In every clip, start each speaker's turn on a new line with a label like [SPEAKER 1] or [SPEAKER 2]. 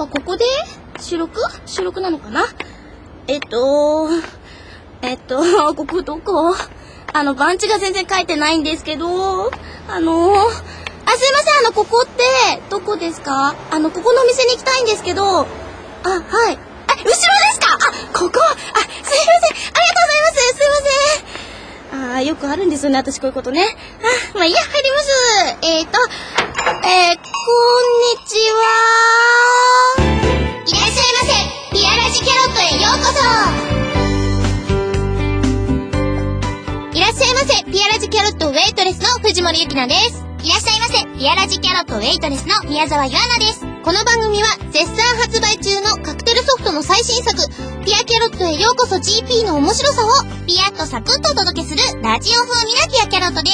[SPEAKER 1] はここで収録なのかな。ここどこ？番地が全然書いてないんですけど、すいません、ここってどこですか？ここのお店に行きたいんですけど、はい。後ろですか？ここ、すいません、ありがとうございます、すいません。よくあるんですよね、私こういうことね。まあいいや、入ります。こんにちは。いらっしゃいませ。ピアラジキャロットへようこそ。いらっしゃいませ。ピアラジキャロットウェイトレスの藤森ゆきなです。いらっしゃいませ。ピアラジキャロットウェイトレスの宮沢ゆあなです。この番組は絶賛発売中のカクテルソフトの最新作、ピアキャロットへようこそ GP の面白さをピヤッとサクッとお届けするラジオ風味なピアキャロットです。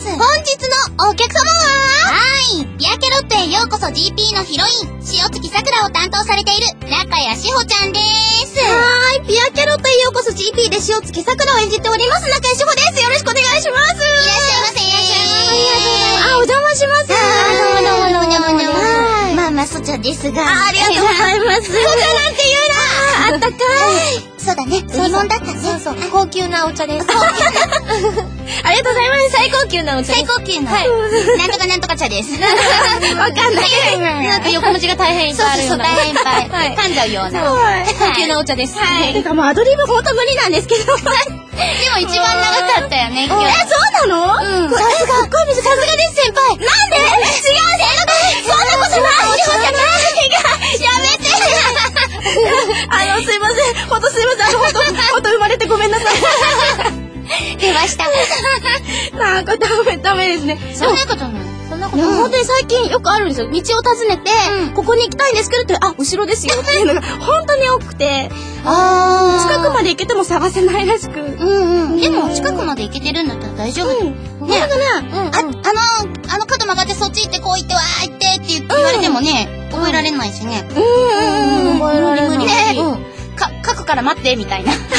[SPEAKER 1] 本日のお客様は、ピアキャロットへようこそ GP のヒロイン、塩月さくらを担当されている中谷志保ちゃんです。ピアキャロットへようこそ GP で塩月さくらを演じております中谷志保です。よろしくお願いします。いらっしゃいませ。いらっしゃいませ。お邪魔します。どうも。まあそちらですが、ありがとうございます。そちらなんて言うな。あったかい。そうだね。売り物だったね。そう。高級なお茶です。ありがとうございます。最高級なお茶です。最高級な。なんとかなんとか茶です。わかんない。なんか横文字が大変いっぱいあるような。大変いっぱい。噛んじゃうような。高級なお茶です。はい。てかもうアドリブほんと無理なんですけど。でも一番長かったよね、今日。そうなの？さすがです先輩。なんで？違うそんなことない。やめて。すいません。ほんとすいません。ほんと生まれてごめんなさい。出ました。なんかダメですね。そんなことない。本当に最近よくあるんですよ。道を尋ねて、ここに行きたいんですけどって、後ろですよっていうのが本当に多くて、近くまで行けても探せないらしく。でも近くまで行けてるんだったら大丈夫。ね、あの角曲がってそっち行ってこう行ってわー行ってって言われてもね、覚えられないしね。覚えられない。無理ね。書くから待ってみたいな。そう、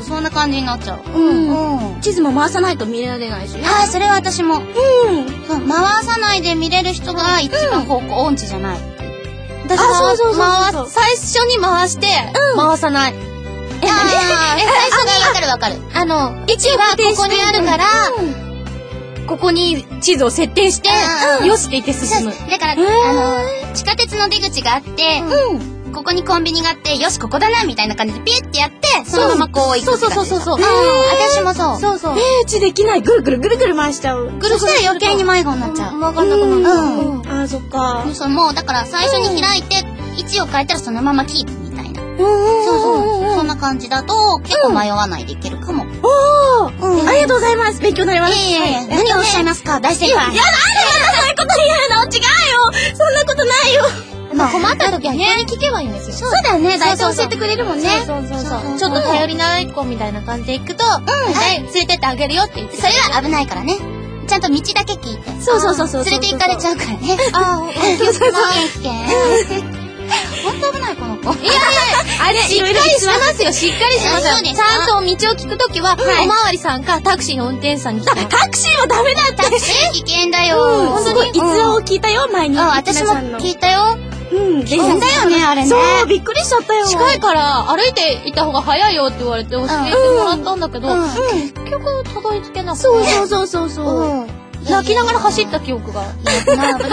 [SPEAKER 1] そんな感じになっちゃう。地図も回さないと見られないしね。それは私も。回さないで見れる人が一番方向音痴じゃない。私は最初に回して回さない。最初にわかる。位置はここにあるから、ここに地図を設定して、よしって言って進む。だから、地下鉄の出口があって、ここにコンビニがあって、よし、ここだな、みたいな感じでピュッてやって、そのままこう行く。そう。私もそう。地できない。ぐるぐる回しちゃう。ぐるぐる余計に迷子になっちゃう。わかんなくなる。そっか。もう、だから最初に開いて、位置を変えたらそのままキープみたいな。そんな感じだと、結構迷わないでいけるかも。ありがとうございます。勉強になります。何をおっしゃいますか、大先輩。いや、なんでそういうこと言うの？違うよ。そんなことないよ。困った時は人に聞けばいいんですよ。そうだよね。大体教えてくれるもんね。そう。ちょっと頼りない子みたいな感じで行くと、連れてってあげるよって言って。それは危ないからね。ちゃんと道だけ聞いて。そう。連れて行かれちゃうからね。気をつけます。ほんと危ないこの子。いやあれ、しっかりしてますよ。しっかりしてますよ。ちゃんと道を聞くときは、おまわりさんかタクシーの運転手さんに聞く。タクシーはダメだって。タクシー危険だよ。すごい逸話を聞いたよ、前に。私も聞いたよ。危険だよね、あれね。そう、びっくりしちゃったよ。近いから歩いて行った方が早いよって言われて教えてもらったんだけど、結局たどり着けなくて。そう。泣きながら走った記憶が。時間が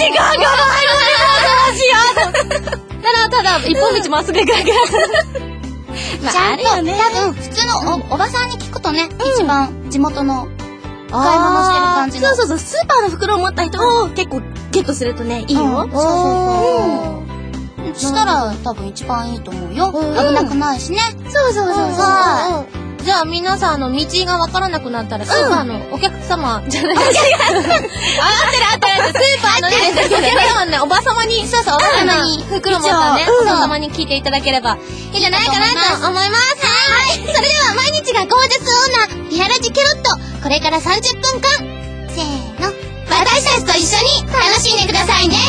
[SPEAKER 1] ただ一本道まっすぐ行くだけ。ちゃんと多分普通のおばさんに聞くとね、一番地元の買い物してる感じの。そう。スーパーの袋を持った人を結構ゲットするとね、いいよ。そしたら多分一番いいと思うよ。危なくないしね。そう。じゃあ皆さん道がわからなくなったらスーパーのお客様じゃない。合ってる。スーパーのね、お客様ね、おばさまに、おばさまに袋持ったね、おばさまに聞いていただければいいんじゃないかなと思います。それでは毎日がゴージャスオーナー、ピアラジキャロット、これから30分間、せーの、私たちと一緒に楽しんでくださいね。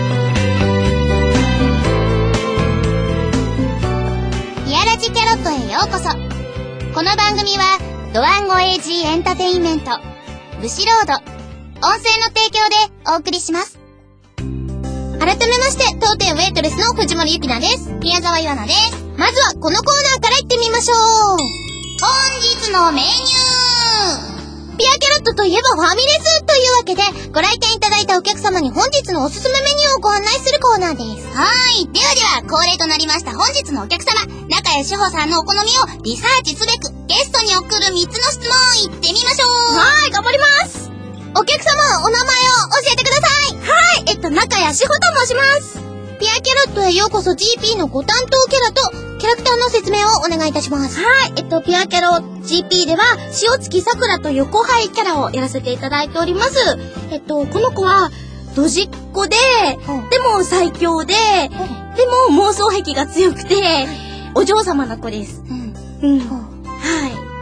[SPEAKER 1] ピアラジキャロットへようこそ。この番組はドワンゴ AG エンターテインメント、ブシロード、音声の提供でお送りします。
[SPEAKER 2] 改めまして、当店ウェイトレスの藤森ゆきなです。
[SPEAKER 1] 宮沢ゆあなです。
[SPEAKER 2] まずはこのコーナーから行ってみましょう。
[SPEAKER 1] 本日のメニュ
[SPEAKER 2] ー。ピアキャロットといえばファミレスというわけで、ご来店いただいたお客様に本日のおすすめメニューをご案内するコーナーです。
[SPEAKER 1] はい。では恒例となりました本日のお客様、中谷志保さんのお好みをリサーチすべく、ゲストに送る3つの質問行ってみましょう。
[SPEAKER 2] はい、頑張ります。お客様、お名前を教えてください。
[SPEAKER 1] はい、中谷志保と申します。
[SPEAKER 2] ピアキャロットへようこそ GP のご担当キャラとキャラクターの説明をお願いいたします。
[SPEAKER 3] はい、ピアキャロ GP では塩月さくらと横配キャラをやらせていただいております。この子はドジっ子で、でも最強で、でも妄想癖が強くて、お嬢様の子です。はい、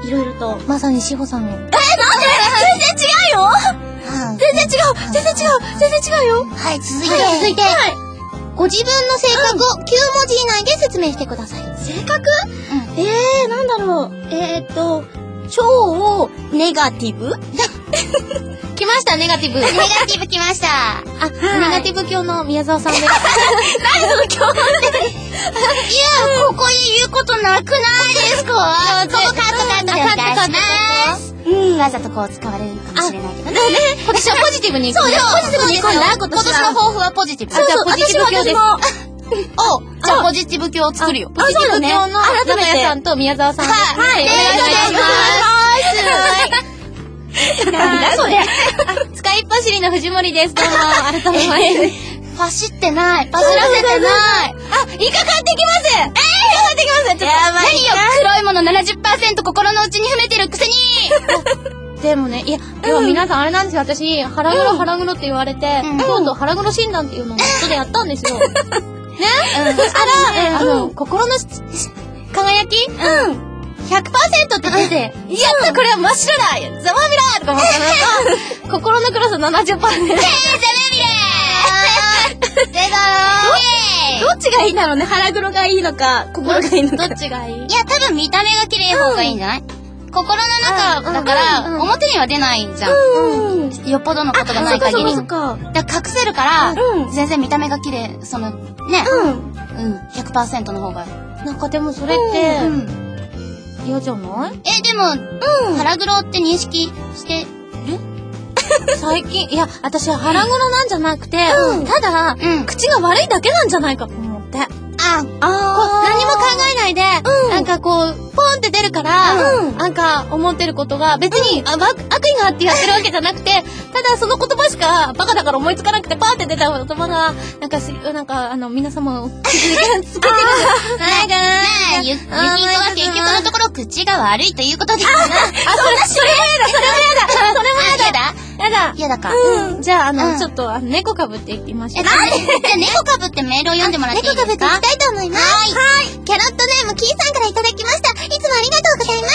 [SPEAKER 3] いろいろと。
[SPEAKER 2] まさに志保さんの。
[SPEAKER 3] なんで全然違うよ全然違うよ。
[SPEAKER 2] はい、続いて。ご自分の性格を9文字以内で説明してください。
[SPEAKER 3] 性格？なんだろう。超ネガティブ
[SPEAKER 2] 来ました、ネガティブ。
[SPEAKER 1] ネガティブ来ました。
[SPEAKER 2] ネガティブ教の宮沢さんです。
[SPEAKER 1] 何その教って。いや、ここで言うことなくないですか？ここカットでお願いします。わざとこう使われるかもしれないけどね。
[SPEAKER 2] 今年はポジティブに。
[SPEAKER 1] そうよ、ポジティブに今年の抱負はポジティブ。
[SPEAKER 2] じゃあポジティブ教です。
[SPEAKER 1] じゃあポジティブ教を作るよ。
[SPEAKER 2] ポジティブ教の中谷さんと宮沢さん。はい、お願いします。なんだそれ。使いっ走りの藤森です。どうも、改めまして。
[SPEAKER 1] 走ってない。走らせてない。
[SPEAKER 2] イカ買ってきます。
[SPEAKER 1] やばい。何よ、黒いもの 70% 心の内に秘めてるくせに。
[SPEAKER 2] でもね、いや、皆さんあれなんですよ。私、腹黒って言われて、今度腹黒診断っていうのをネットでやったんですよ。ね、そしたら、心の輝き100% って出て、やったこれは真っ白だざまみろとか思ったら、心の黒さ 70%。
[SPEAKER 1] ざまみろ
[SPEAKER 2] どっちがいいんだろうね。腹黒がいいのか、心がいいのか。どっちがいい？
[SPEAKER 1] いや、多分見た目が綺麗方がいいんじゃない？心の中だから、表には出ないじゃん。よっぽどのことがない限り。だから隠せるから、全然見た目が綺麗、ね。100% の方が。
[SPEAKER 2] なんかでもそれって、嫌じゃない？
[SPEAKER 1] でも、腹黒って認識してる？
[SPEAKER 2] 最近、いや、私は腹黒なんじゃなくて、ただ、口が悪いだけなんじゃないかと思って。何も考えないで、なんかこう、ポンって出るから、なんか思ってることが別に、悪意があってやってるわけじゃなくて、ただその言葉しかバカだから思いつかなくてパーって出た言葉が、皆様を傷つけてる。
[SPEAKER 1] ゆきこは結局のところ口が悪いということですか？
[SPEAKER 2] それもやだ。
[SPEAKER 1] やだか。
[SPEAKER 2] じゃあ、ちょっと、猫かぶっていきましょう。
[SPEAKER 1] じゃあ猫かぶってメールを読んでもらっていいですか？
[SPEAKER 2] 猫かぶっていきたいと思います。はい。キャロットネームキーさんからいただきました。いつもありがとうございます。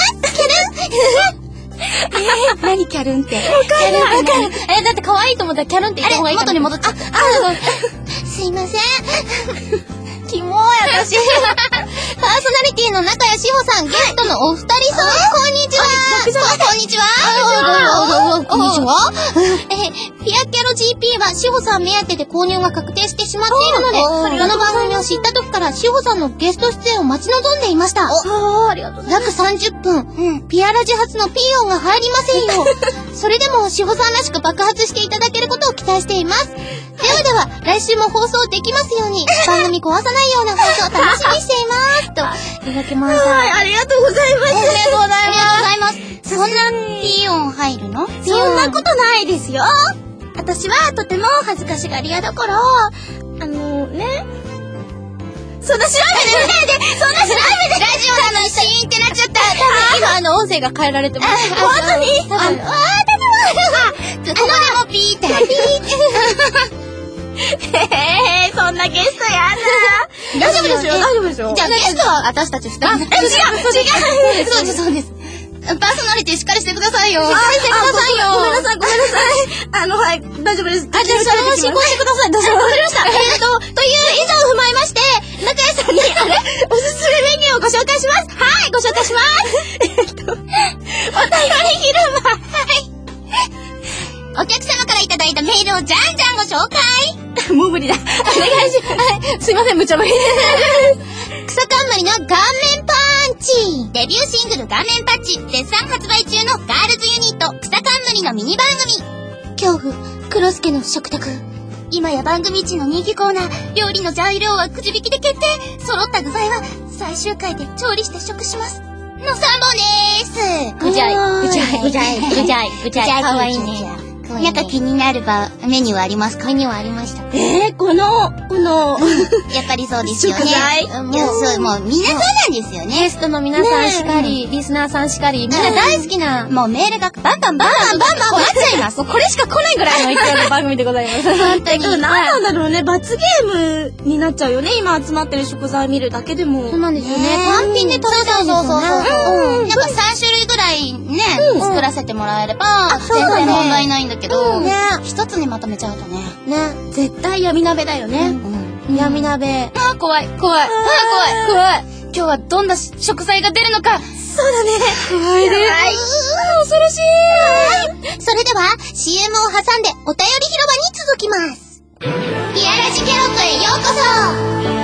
[SPEAKER 3] 何キャルンって。
[SPEAKER 2] わかる。だって可愛いと思ったらキャルンって言った方がいい。
[SPEAKER 1] 元に戻っちゃった。
[SPEAKER 2] すいません。キモい、私。パーソナリティの中谷志保さん、ゲストのお二人さん、こんにちは。
[SPEAKER 1] こんにちは。
[SPEAKER 2] こんにちは。ピアキャロ GP は志保さん目当てで購入が確定してしまっているので、この番組を知った時から志保さんのゲスト出演を待ち望んでいました。
[SPEAKER 3] ありがとうございます。
[SPEAKER 2] 約30分、ピアラジ発のピー音が入りませんよ。それでも志保さんらしく爆発していただけることを期待しています。では、来週も放送できますように、番組壊さないような放送を楽しみにしています。と、いただきました。
[SPEAKER 3] はい、ありがとうございます。
[SPEAKER 1] ありがとうございます。そんなピー音入るの？
[SPEAKER 3] そんなことないですよ。私はとても恥ずかしがり屋だから、そんな調べてないでラジオなのにシーンってなっちゃった。
[SPEAKER 2] 今音声が変えられてます。
[SPEAKER 3] 本当に？
[SPEAKER 1] ここでもピーって入ってる。
[SPEAKER 3] そんなゲストやだ。
[SPEAKER 2] 大丈夫ですよ。
[SPEAKER 1] じゃあゲストは私たち2人。
[SPEAKER 3] 違う。
[SPEAKER 1] そうです。パーソナリティしっかりしてくださいよ。
[SPEAKER 3] ごめんなさい。はい、大丈夫です。
[SPEAKER 2] じゃあそれを進行してください。どうぞ。わかりました。という以上を踏まえまして、中谷さんに、おすすめメニューをご紹介します。はい、ご紹介します。お便り昼間。
[SPEAKER 1] お客様からいただいたメールをじゃんじゃんご紹介。
[SPEAKER 3] もう無理だ。お願いします。はい。すいません、無茶ぶり。
[SPEAKER 1] 草冠の顔面パンチ。デビューシングル顔面パンチ絶賛発売中のガールズユニット草冠のミニ番組。
[SPEAKER 3] 恐怖、黒助の食卓。
[SPEAKER 1] 今や番組一の人気コーナー、料理の材料はくじ引きで決定。揃った具材は最終回で調理して食します。の3本でーす。
[SPEAKER 3] ぐじゃい、ぐじゃい、ぐじゃい、ぐじゃい、ぐじゃい。かわいいね。
[SPEAKER 1] なんか気になるメニューはありますか？
[SPEAKER 2] メニューはありました。
[SPEAKER 3] この、
[SPEAKER 1] やっぱりそうですよね。
[SPEAKER 3] 食材
[SPEAKER 1] いや、そう、もう皆さんなんですよね。
[SPEAKER 2] ゲストの皆さんしかり、リスナーさんしかり、みんな大好きな。
[SPEAKER 1] もうメールがバンバン待っちゃいます。
[SPEAKER 2] これしか来ないぐらいの勢いの番組でございます。
[SPEAKER 1] 本当に。
[SPEAKER 3] 何なんだろうね、罰ゲームになっちゃうよね、今集まってる食材見るだけでも。
[SPEAKER 2] そうなんですよね。単品で食べたいんですよね。
[SPEAKER 1] そう。なんか3種類ぐらいね、作らせてもらえれば、全然問題ないんだけど、一つにまとめちゃうとね。
[SPEAKER 3] ね。絶対闇鍋だよね。
[SPEAKER 2] 闇鍋。
[SPEAKER 1] 怖い。今日はどんな食材が出るのか。
[SPEAKER 3] そうだね。
[SPEAKER 2] 怖いです。
[SPEAKER 3] 恐ろしい。
[SPEAKER 1] それでは CM を挟んでお便り広場に続きます。リアラジキャロットへようこそ。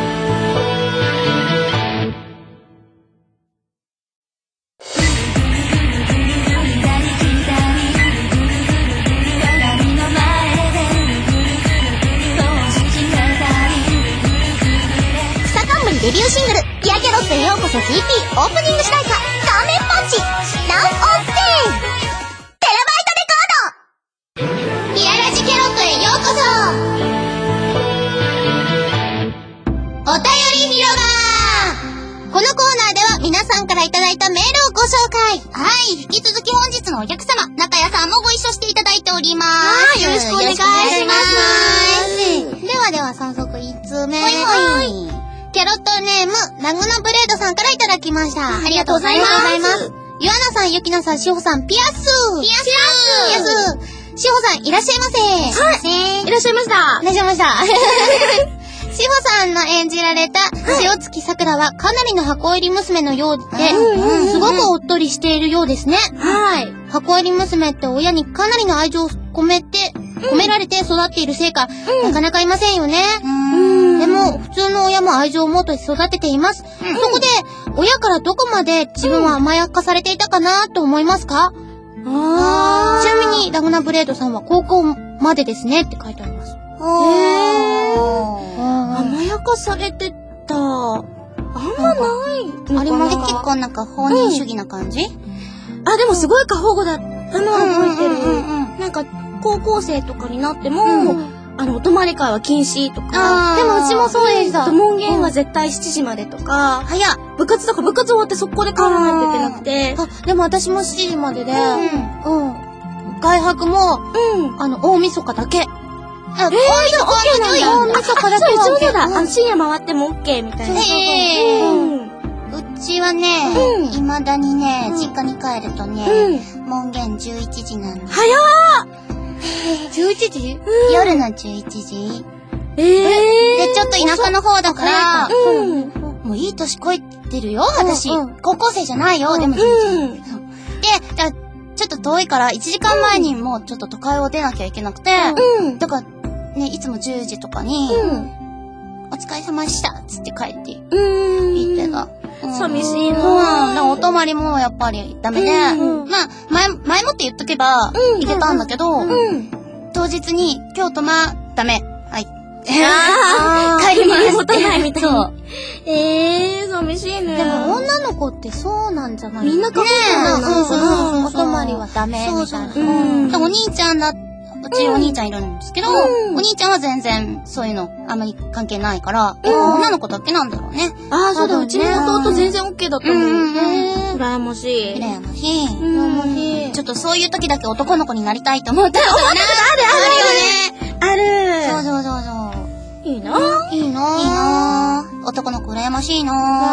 [SPEAKER 1] デビューシングル「リアキャロットへようこそ GP」オープニング主題歌「顔面パンチ」ナウオンステーテラバイトレコード。リアラジキャロットへようこそ。お便り広場。このコーナーでは皆さんからいただいたメールをご紹介。はい、引き続き本日のお客様中谷さんもご一緒していただいております。
[SPEAKER 3] よろしくお願いします。
[SPEAKER 1] では早速1通目。キャロットネーム、ラグナブレードさんからいただきました。ありがとうございます。ゆあなさん、ゆきなさん、しほさん、ピアス。しほさん、いらっしゃいませ。
[SPEAKER 3] はい。いらっしゃいました。
[SPEAKER 1] いらっしゃいました。しほさんの演じられた、塩月さくらはかなりの箱入り娘のようで、すごくおっとりしているようですね。
[SPEAKER 3] はい。
[SPEAKER 1] 箱入り娘って親にかなりの愛情を込められて育っているせいか、なかなかいませんよね。でも、普通の親も愛情を持って育てています。そこで、親からどこまで自分は甘やかされていたかなと思いますか？ちなみに、ラグナブレードさんは高校までですねって書いてあります。
[SPEAKER 3] 甘やかされてた。あんまない。
[SPEAKER 1] あります。結構なんか放任主義な感じ？
[SPEAKER 3] あ、でもすごい過保護だったのは覚えてる。なんか、高校生とかになっても、お泊まり会は禁止とか。
[SPEAKER 2] でもうちもそうでした。
[SPEAKER 3] 門限は絶対7時までとか。部活終わって速攻で帰らないといけなくて。
[SPEAKER 2] でも私も7時までで、外泊も、大晦日だけ。
[SPEAKER 3] 大晦日なんだ。
[SPEAKER 2] 大晦日だけ。
[SPEAKER 3] うちもそうだ。深夜回っても OK みたいな。
[SPEAKER 1] うちはね、未だにね、実家に帰るとね、門限11時なの。
[SPEAKER 3] 早っ
[SPEAKER 2] ！11時？
[SPEAKER 1] 夜の11時。で、ちょっと田舎の方だから、もういい年こいてるよ、私。高校生じゃないよ、でも。で、ちょっと遠いから1時間前にもうちょっと都会を出なきゃいけなくて、だからね、いつも10時とかに、お疲れ様でしたつって帰って行ってた。
[SPEAKER 3] 寂しいな
[SPEAKER 1] お泊まりもやっぱりダメで、まあ、前もって言っとけば、行けたんだけど、当日に、今日ダメ。はい。帰ります。
[SPEAKER 3] 持たないみたいな。寂しいね。
[SPEAKER 2] でも女の子ってそうなんじゃない？
[SPEAKER 3] みんな過保護
[SPEAKER 2] なの。お泊まりはダメみたいな。
[SPEAKER 1] お兄ちゃんうちお兄ちゃんいるんですけど、お兄ちゃんは全然そういうのあんまり関係ないから、女の子だけなんだろうね。
[SPEAKER 3] そうだ、うちの弟全然 OK だったもんね。羨ましい。
[SPEAKER 1] 羨ましい。ちょっとそういう時だけ男の子になりたいと思ったことがね。
[SPEAKER 3] ある。
[SPEAKER 1] そう。
[SPEAKER 3] いいな。
[SPEAKER 1] 男の子羨ましいな。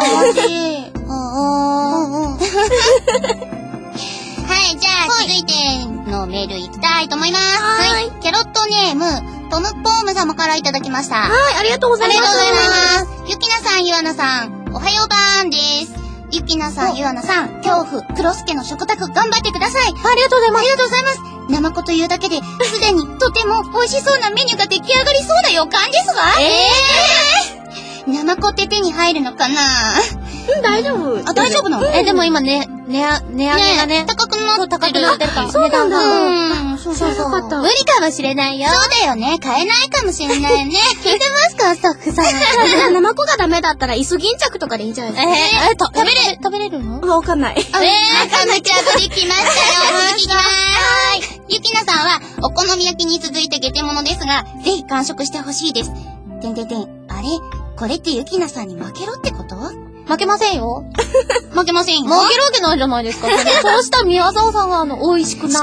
[SPEAKER 1] はい、じゃあ、続いてのメールいきたいと思います。はい。キャロットネーム、トムポーム様からいただきました。
[SPEAKER 3] はい、ありがとうございます。
[SPEAKER 1] ありがとうございます。ゆきなさん、ゆあなさん、おはようばーんです。 ゆきなさん、ゆあなさん、恐怖、クロスケの食卓頑張ってください。
[SPEAKER 3] ありがとうございます。
[SPEAKER 1] ありがとうございます。ナマコというだけで、すでにとても美味しそうなメニューが出来上がりそうな予感ですわ。ナマコって手に入るのかな？
[SPEAKER 3] 大丈夫。
[SPEAKER 1] あ、大丈夫なの？
[SPEAKER 2] でも今ね、値上げがね、
[SPEAKER 1] 高くなってるから。
[SPEAKER 3] そうなんだ。
[SPEAKER 1] そう。
[SPEAKER 3] 知らなかった。
[SPEAKER 2] 無理かもしれないよ。
[SPEAKER 1] そうだよね。買えないかもしれないよね。
[SPEAKER 3] 聞いてますか、スタッフさん。ナマコがダメだったら、イソギンチャクとかでいいんじゃないですか。
[SPEAKER 2] 食べれるの？
[SPEAKER 3] わかんない。
[SPEAKER 1] めちゃめちゃぶりきましたよ。次行きまーす。ゆきなさんは、お好み焼きに続いてゲテモノですが、ぜひ完食してほしいです。あれ？これってゆきなさんに負けろってこと？
[SPEAKER 2] 負けませんよ。
[SPEAKER 1] 負けませんよ。
[SPEAKER 2] 負けるわけないじゃないですか。そうした宮沢さんが美味しくない。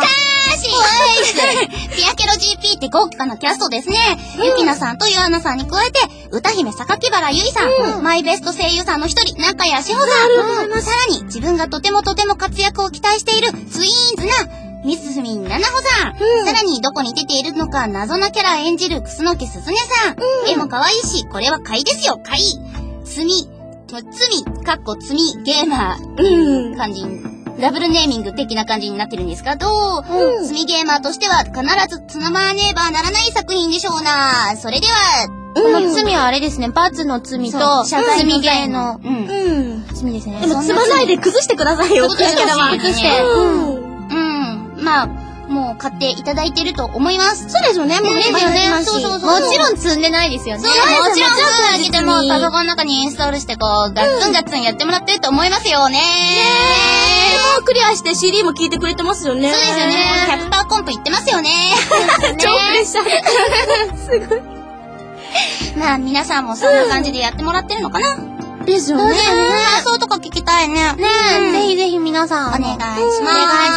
[SPEAKER 1] ピアケロ GP って豪華なキャストですね。ゆきなさんとゆあなさんに加えて、歌姫榊原ゆいさん、マイベスト声優さんの一人、中谷志保さん、さらに自分がとても活躍を期待しているツイーンズな、みすみんななほさん、さらにどこに出ているのか謎なキャラ演じる楠木すずねさん、絵も可愛いし、これは買いですよ、買い。罪、かっこ罪ゲーマー、感じダブルネーミング的な感じになってるんですが、罪ゲーマーとしては必ずつなまねばならない作品でしょうな。それでは、
[SPEAKER 2] この罪はあれですね、罰の罪と、罪ゲーの、罪ですね。
[SPEAKER 3] でも、積まないで崩してくださいよ、
[SPEAKER 1] 崩して
[SPEAKER 2] 崩して。
[SPEAKER 1] まあ、もう買っていただいてると思います。
[SPEAKER 3] そうですよね、もうね、
[SPEAKER 1] そう。
[SPEAKER 2] もちろん積んでないですよね。
[SPEAKER 1] もちろん積んでても、パソコンの中にインストールしてこう、ガッツンやってもらってると思いますよね。
[SPEAKER 3] もうクリアして CD も聴いてくれてますよね。
[SPEAKER 1] そうですよね。100% コンプいってますよね。
[SPEAKER 3] 超プレッシャー。すごい。
[SPEAKER 1] まあ、皆さんもそんな感じでやってもらってるのかな？
[SPEAKER 3] ですよね。
[SPEAKER 1] 感想とか聞きたいね。
[SPEAKER 2] ぜひぜひ皆さん。
[SPEAKER 1] お願いします。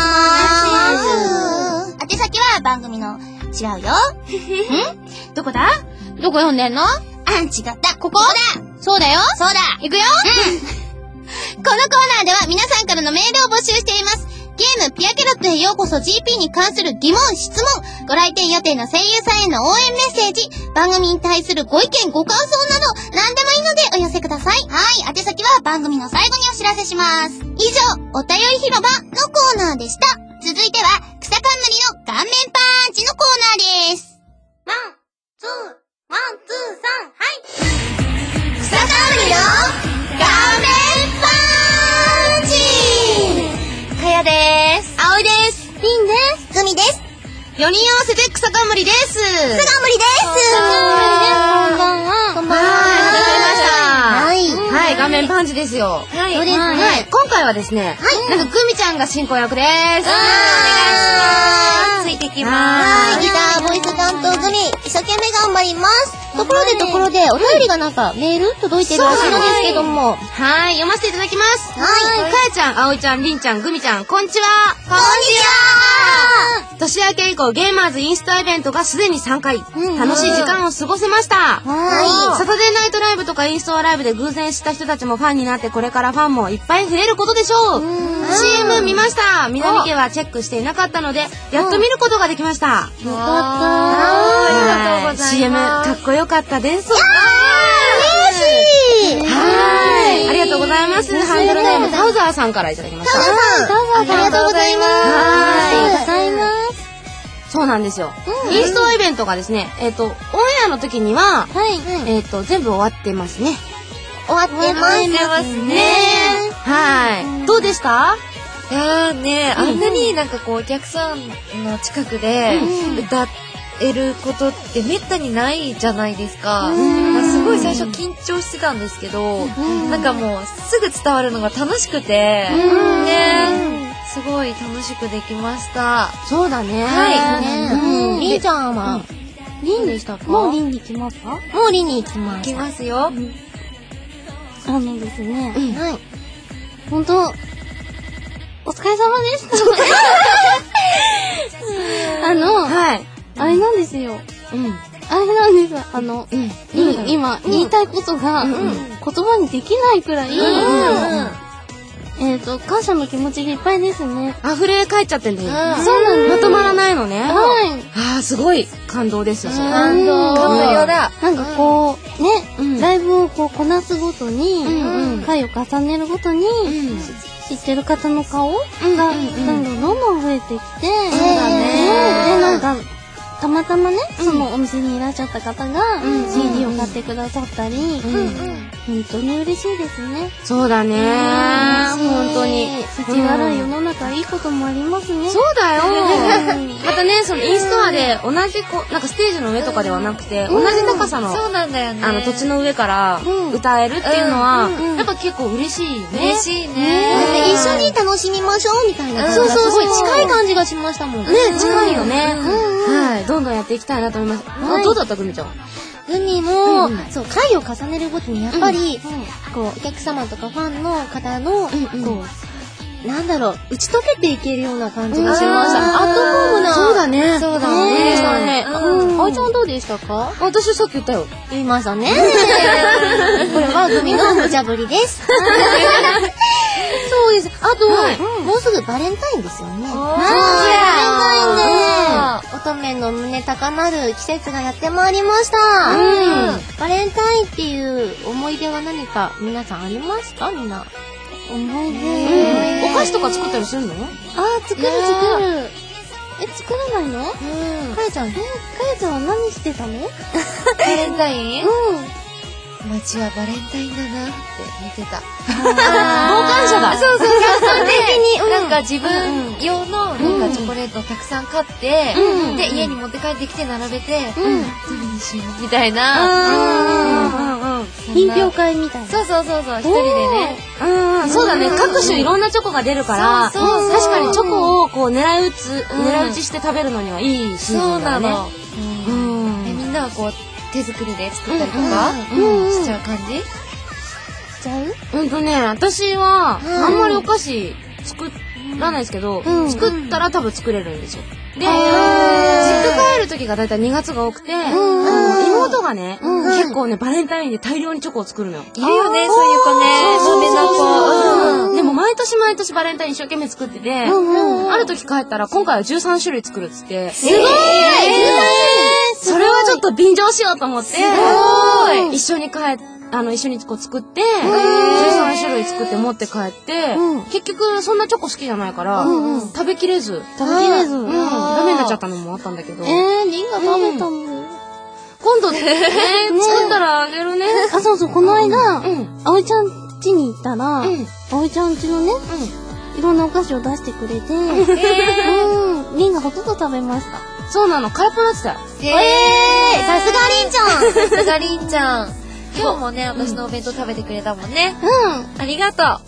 [SPEAKER 1] 宛先は番組の、違うよ。どこだ？
[SPEAKER 2] どこ読んでんの？
[SPEAKER 1] 違った。ここだ。
[SPEAKER 2] そうだよ。
[SPEAKER 1] そうだ。
[SPEAKER 2] 行くよ。
[SPEAKER 1] このコーナーでは皆さんからのメールを募集しています。ゲームピアケロットへようこそ GP に関する疑問、質問、ご来店予定の声優さんへの応援メッセージ、番組に対するご意見、ご感想など、何でもいいのでお寄せください。はい、宛先は番組の最後にお知らせします。以上、お便り広場のコーナーでした。続いては、草冠の顔面パンチのコーナーです。ワン、ツー、3、はい。草冠の顔面パンチかやでーす。
[SPEAKER 3] 葵です。
[SPEAKER 1] りんです。グミです。
[SPEAKER 3] 4人合わせて草冠です。
[SPEAKER 1] 草冠です。
[SPEAKER 2] こんばんは。
[SPEAKER 3] こんばんは。は
[SPEAKER 1] い。
[SPEAKER 3] はい、顔面パンチですよ。
[SPEAKER 1] はい。そうですね。
[SPEAKER 3] 今回はですね、なんかグミちゃんが進行役です。お願いします。ついてきます。
[SPEAKER 1] はい。ギターボイス担当グミ、一生懸命頑張ります。ところで、お便りがなんかメール届いてるらしいのですけども。
[SPEAKER 3] はい、読ませていただきます。
[SPEAKER 1] はい。
[SPEAKER 3] かやちゃん、あおいちゃん、りんちゃん、グミちゃん、こんにちは。
[SPEAKER 1] こんにちは。
[SPEAKER 3] 年明け以降、ゲーマーズインスタイベントがすでに3回、楽しい時間を過ごせました。
[SPEAKER 1] はい。
[SPEAKER 3] サタデーナイトライブとかインストアライブで偶然知った人たちもファンになって、これからファンもいっぱい増えることでしょう。CM 見ました。南家はチェックしていなかったので、やっと見ることができました。
[SPEAKER 2] よかった。
[SPEAKER 3] ありがとうございます。CM かっこよかったです。
[SPEAKER 1] 嬉しい。
[SPEAKER 3] はい。ありがとうございます。ハンドルネームタウザーさんからいただきました。
[SPEAKER 1] タウザーさん。ありがとうございます。
[SPEAKER 2] ありがとうございます。
[SPEAKER 3] そうなんですよ。インストイベントがですね、オンエアの時には、全部終わってますね。
[SPEAKER 1] 終わってますね。
[SPEAKER 3] はい。どうでした？
[SPEAKER 4] いやーね、あんなになんかこうお客さんの近くで歌えることってめったにないじゃないですか。すごい最初緊張してたんですけど、なんかもうすぐ伝わるのが楽しくて、ね、すごい楽しくできました。
[SPEAKER 3] そうだね。
[SPEAKER 2] はい。りんちゃんは、りんでしたか？
[SPEAKER 1] もうりんに行きますか？もうりんに行きます。
[SPEAKER 4] 行きますよ。
[SPEAKER 2] ですね。
[SPEAKER 1] はい。
[SPEAKER 2] ほんと、お疲れ様でした。
[SPEAKER 3] はい。
[SPEAKER 2] あれなんですよ。あれなんです。今、言いたいことが、言葉にできないくらい、
[SPEAKER 3] 感謝の気持ちがいっぱいですね。
[SPEAKER 1] 溢れ返っちゃってんだよ。
[SPEAKER 3] そうなんです。
[SPEAKER 1] まとまらないのね。
[SPEAKER 3] はい。
[SPEAKER 1] ああ、すごい感動ですよ、それ。
[SPEAKER 3] 感動。
[SPEAKER 4] 感無量だ。
[SPEAKER 3] なんかこう、ね、ライブをこうこなすごとに、回を重ねるごとに、知ってる方の顔がどんどん増えてきて、そう
[SPEAKER 1] だね。
[SPEAKER 3] で、なんか、たまたまね、そのお店にいらっしゃった方が CD を買ってくださったり、本当に嬉しいですね。
[SPEAKER 1] そうだね。本当に。
[SPEAKER 3] 世知辛い世の中いいこともありますね。
[SPEAKER 1] そうだよ。またね、そのインストアで同じなんかステージの上とかではなくて、同じ高さの、
[SPEAKER 4] そうなんだよね。
[SPEAKER 1] 土地の上から歌えるっていうのは、やっぱ結構嬉しいよね。
[SPEAKER 4] 嬉しいね。
[SPEAKER 3] 一緒に楽しみましょうみたいな感じがすごい近い感じがしましたもんね。
[SPEAKER 1] ね、近いよね。はい。どんどんやっていきたいなと思います。どうだったグミちゃん？
[SPEAKER 3] グミも、そう、回を重ねるごとにやっぱり、こう、お客様とかファンの方の、こう、なんだろう、打ち解けていけるような感じがしました。アットホームな。
[SPEAKER 1] そうだね。
[SPEAKER 4] そうだね。
[SPEAKER 1] そうだね。
[SPEAKER 3] あいちゃんどうでしたか？
[SPEAKER 1] 私さっき言ったよ。
[SPEAKER 3] 言いましたね。これはグミの無茶ぶりです。そうです。あと、もうすぐバレンタインですよね。バレンタインで、乙女の胸高鳴る季節がやってまいりました。バレンタインっていう思い出は何か皆さんありますか？みんな。思い出。
[SPEAKER 1] お菓子とか作ったりするの？
[SPEAKER 3] 作る。作らないの？かやちゃんは何してたの？
[SPEAKER 4] バレンタイン？街はバレンタインだなって見てた。
[SPEAKER 1] 傍観者だ。
[SPEAKER 4] そう。客観的に、なんか自分用のなんかチョコレートをたくさん買って、で、家に持って帰ってきて並べて、どれにしようみたいな。
[SPEAKER 3] 品評会みたいな。
[SPEAKER 4] そう、一人でね。
[SPEAKER 1] そうだね。各種いろんなチョコが出るから、確かにチョコをこう狙い撃ちして食べるのにはいいシーズンだね。
[SPEAKER 4] そうなの。みんなはこう、手作りで作ったりとかしちゃう感じ？
[SPEAKER 3] しちゃう？
[SPEAKER 1] 私はあんまりお菓子作らないですけど、作ったら多分作れるんですよ。で、実家帰る時がだいたい2月が多くて、妹がね、結構ね、バレンタインで大量にチョコを作るのよ。
[SPEAKER 4] いるよね、そういう子ね。
[SPEAKER 1] そう。でも毎年バレンタイン一生懸命作ってて、ある時帰ったら今回は13種類作るっつって。
[SPEAKER 3] すごい！
[SPEAKER 1] それはちょっと便乗しようと思って、一緒にこう作って、13種類作って持って帰って、結局そんなチョコ好きじゃないから、食べきれず。ダメになっちゃったのもあったんだけど。
[SPEAKER 3] リンが食べたの？
[SPEAKER 1] 今度、作ったらあげるね。
[SPEAKER 3] そう、この間、葵ちゃん家に行ったら、葵ちゃん家のね、いろんなお菓子を出してくれて、リンがほとんど食べました。
[SPEAKER 1] そうなの、空っぽだってたよ。
[SPEAKER 3] さすがりんちゃん。
[SPEAKER 4] さすがりんちゃん。今日もね、私のお弁当食べてくれたもんね。ありがとう。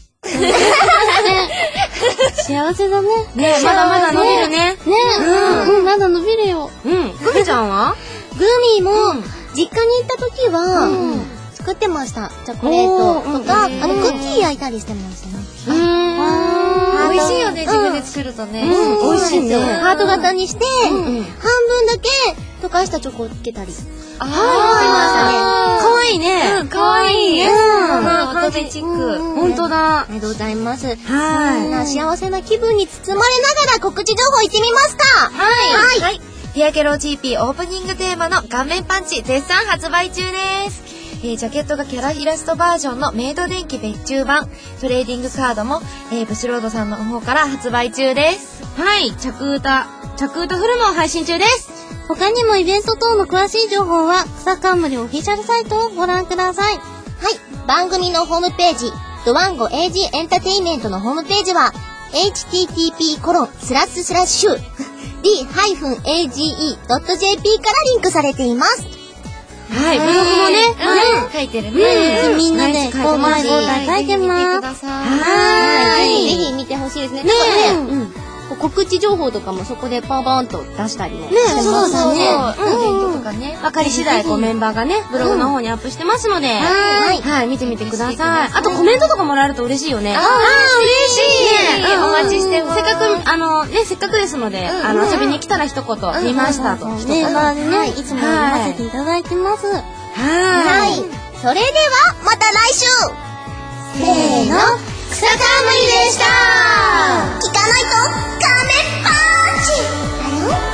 [SPEAKER 3] 幸せだね。
[SPEAKER 1] ね、まだまだ伸びるね。
[SPEAKER 3] まだ伸びるよ。
[SPEAKER 1] グミちゃんは？
[SPEAKER 3] グミも、実家に行った時は、作ってました。チョコレートとか、あとクッキー焼いたりしてましたね。
[SPEAKER 4] 美味しいよね、自分で作るとね。
[SPEAKER 1] 美味しいね。
[SPEAKER 3] ハート型にして、半分だけ溶かしたチョコをつけたり。
[SPEAKER 1] かわいいね。
[SPEAKER 4] かわいい。
[SPEAKER 3] 乙
[SPEAKER 4] 女チック。
[SPEAKER 1] ほんとだ。
[SPEAKER 3] ありがとうございます。そ
[SPEAKER 1] は
[SPEAKER 3] んな幸せな気分に包まれながら告知情報いってみますか。
[SPEAKER 4] はい。ピアケロ GP オープニングテーマの顔面パンチ絶賛発売中です。ジャケットがキャライラストバージョンのメイド電気別注版、トレーディングカードも、ブシロードさんの方から発売中です。
[SPEAKER 1] はい。着歌フルも配信中です。
[SPEAKER 3] 他にもイベント等の詳しい情報は、草冠オフィシャルサイトをご覧ください。はい。番組のホームページ、ドワンゴ AG エンタテイメントのホームページは、http://d-age.jp からリンクされています。
[SPEAKER 1] はい。ブログもね、
[SPEAKER 4] 書いてるね。
[SPEAKER 3] みんなで5枚5枚書いてます。
[SPEAKER 1] はい。
[SPEAKER 3] ぜひ見てほしいですね。告知情報とかもそこでパンパンと出したりもしてますね。
[SPEAKER 4] イベントとかね。
[SPEAKER 1] わかり次第メンバーがね、ブログの方にアップしてますので、はい、見てみてください。あとコメントとかもらえると嬉しいよね。
[SPEAKER 4] 嬉しい。お待ちしてます。
[SPEAKER 1] せっかくですので、遊びに来たら一言、見ましたと。
[SPEAKER 3] メンバーでね、いつも読ませていただいてます。
[SPEAKER 1] はい。
[SPEAKER 3] それでは、また来週せーの草冠でした。聞かないとカメパンチだよ。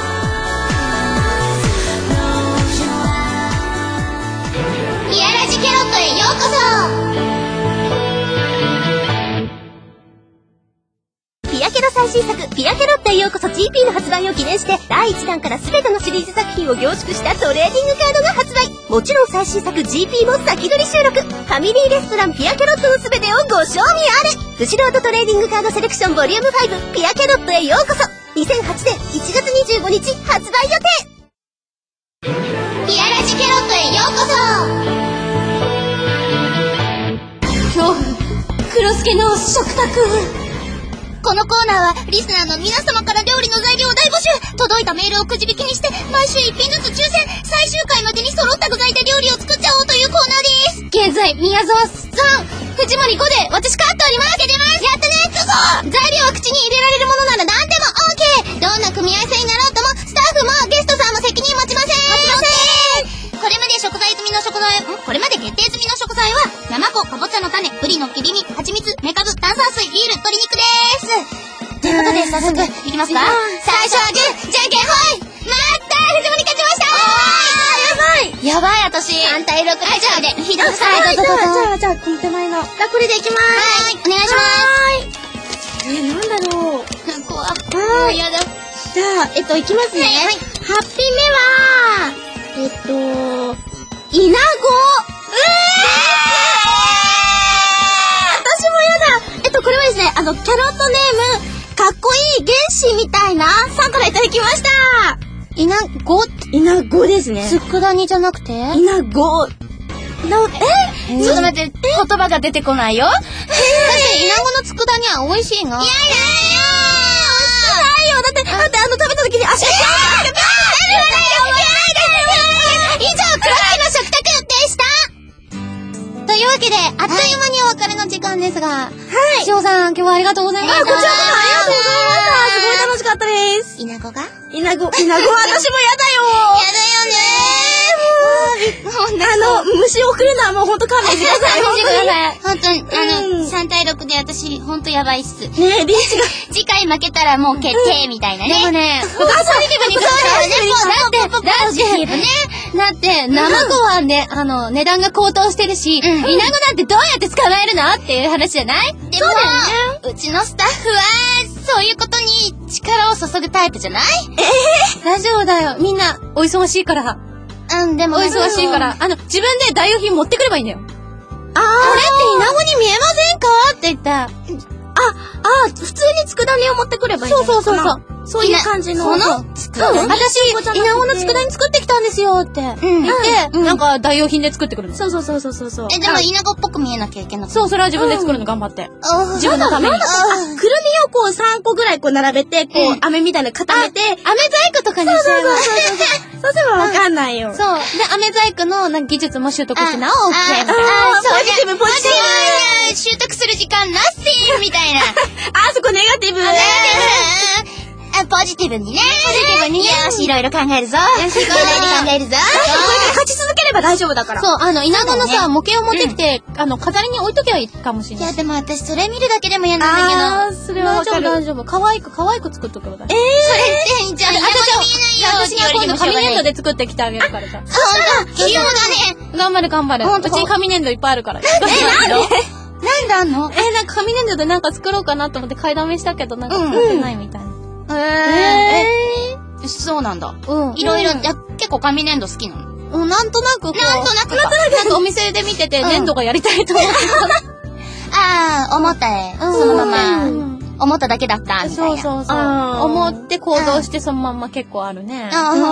[SPEAKER 3] ピアラジキャロットへようこそ。ピアケロ最新作ピアケロットへようこそ GP の発売を記念して第1弾から全てのシリーズ作品を凝縮したトレーディングカードが発売。もちろん最新作 GP も先取り収録。ファミリーレストランピアケロットの全てをご賞味あれ。フジロードトレーディングカードセレクションボリューム5ピアケロットへようこそ。2008年1月25日発売予定。ピアラジケロットへようこそ。恐怖黒助の食卓。このコーナーはリスナーの皆様から料理の材料を大募集。届いたメールをくじ引きにして毎週1品ずつ抽選、最終回までに揃った具材で料理を作っちゃおうというコーナーです。現在宮沢さん、藤森5で私勝っております。出ます。やったね。材料は口に入れられるものなら何でも OK。 どんな組み合わせになろうともスタッフもゲストさんも責任持ちません。これまで決定済みの食材は生子、かぼちゃの種、ブリの切り身、蜂蜜、メカブ、炭酸水、ビール、鶏肉です。ということで早速いきますか。最初はグー、じゃんけんほい。まったー、藤森勝ちました。やばい私3対6でじゃあでひどくさい。じゃあこの手前のこれでいきまーす。はい、お願いします。なんだろう。怖い。やだ。じゃあいきますね。はい。8品目はイナゴ。私もやだ。これはですね、キャロットネーム、かっこいい原子みたいなさんからいただきました。イナゴですね。佃煮じゃなくてイナゴ。ちょっと待って、言葉が出てこないよ。だってイナゴの佃煮は美味しいの。いやいやいや美味しくないよ。だって食べた時に足が以上、黒木の食卓でした。というわけで、あっという間にお別れの時間ですが、はい。しおさん、今日はありがとうございました。こちらこそありがとうございました。すごい楽しかったです。イナゴ私もやだよ。やだよね。虫を送るのはもうほんと勘弁してください。ほんとに、3対6で私、ほんとやばいっす。ねえ、リーチが。次回負けたらもう決定みたいなね。でもね、ポジティブに考えてだって、生子はね、値段が高騰してるし、イナゴなんてどうやって捕まえるのっていう話じゃない？でも、うちのスタッフは、そういうことに力を注ぐタイプじゃない？大丈夫だよ。みんな、お忙しいから。でも、お忙しいから。自分で代用品持ってくればいいんだよ。これってイナゴに見えませんかって言った。普通に佃煮を持ってくればいいんだよ。そういう感じの。私、イナゴの佃煮作ってきたんですよって言って、なんか代用品で作ってくるの。そう。でもイナゴっぽく見えなきゃいけない。それは自分で作るの頑張って。自分のために。くるみをこう3個ぐらいこう並べて、こう、飴みたいな固めて。飴細工とかにしちゃえば。そうすればわかんないよ。そう。で、飴細工の技術も習得してなお OK。ポジティブ。習得する時間なしみたいな。そこネガティブ。ポジティブにね。よし、いろいろ考えるぞ。勝ち続ければ大丈夫だから。そう、イナゴのさ、模型を持ってきて、飾りに置いとけばいいかもしれない。いや、でも私、それ見るだけでも嫌なんだけど。それはわかる。大丈夫。可愛く作っとけば大丈夫。それって、じゃあ、私が今度紙粘土で作ってきてあげるからさ。ほんと、器用だね。頑張る。うちに紙粘土いっぱいあるから。なんであんの？なんか紙粘土でなんか作ろうかなと思って買いだめしたけど、なんか作ってないみたいな。そうなんだ。いろいろ、結構紙粘土好きなの？なんとなくなんかお店で見てて粘土がやりたいと思って。思ったそのまま、思っただけだった、みたいな。そう。思って行動してそのまんま結構あるね。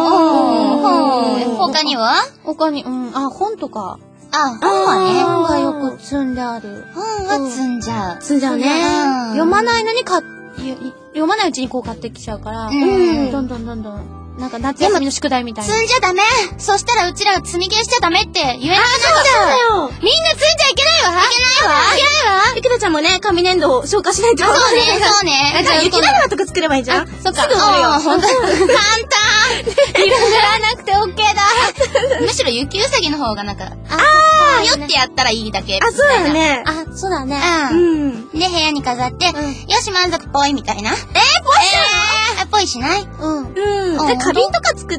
[SPEAKER 3] 他には？本とか。本はね。本がよく積んである。本は積んじゃう。積んじゃうね。読まないうちにこう買ってきちゃうから、どんどん。なんか夏休みの宿題みたいな。積んじゃダメ。そしたらうちらが積みゲーしちゃダメって言えなくなっちゃう。みんな積んじゃいけないわ。いけないわ。ゆきなちゃんもね、紙粘土を消化しないと。そうね。じゃあ雪だるまとか作ればいいじゃん。そっか。すぐ売るよ。ほんと。簡単。いらなくて OK だ。
[SPEAKER 1] むしろ雪うさぎの方がなんか、よってやったらいいだけ。
[SPEAKER 3] あ、そうだね。
[SPEAKER 2] あ、そうだね。
[SPEAKER 1] で、部屋に飾って、よし、満足ぽいみたいな。ぽいぽいしない？
[SPEAKER 3] で、花瓶とか作って。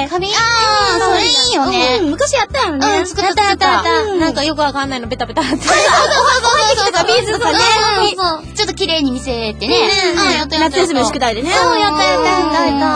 [SPEAKER 1] 花瓶？それいいよね。
[SPEAKER 3] 昔やったよね。
[SPEAKER 2] 作った。なんかよくわかんないのベタベタって。そう。
[SPEAKER 3] ビーズとかね。
[SPEAKER 1] ちょっと綺麗に見せてね。
[SPEAKER 3] 夏休みの宿題でね。
[SPEAKER 1] そう、やった。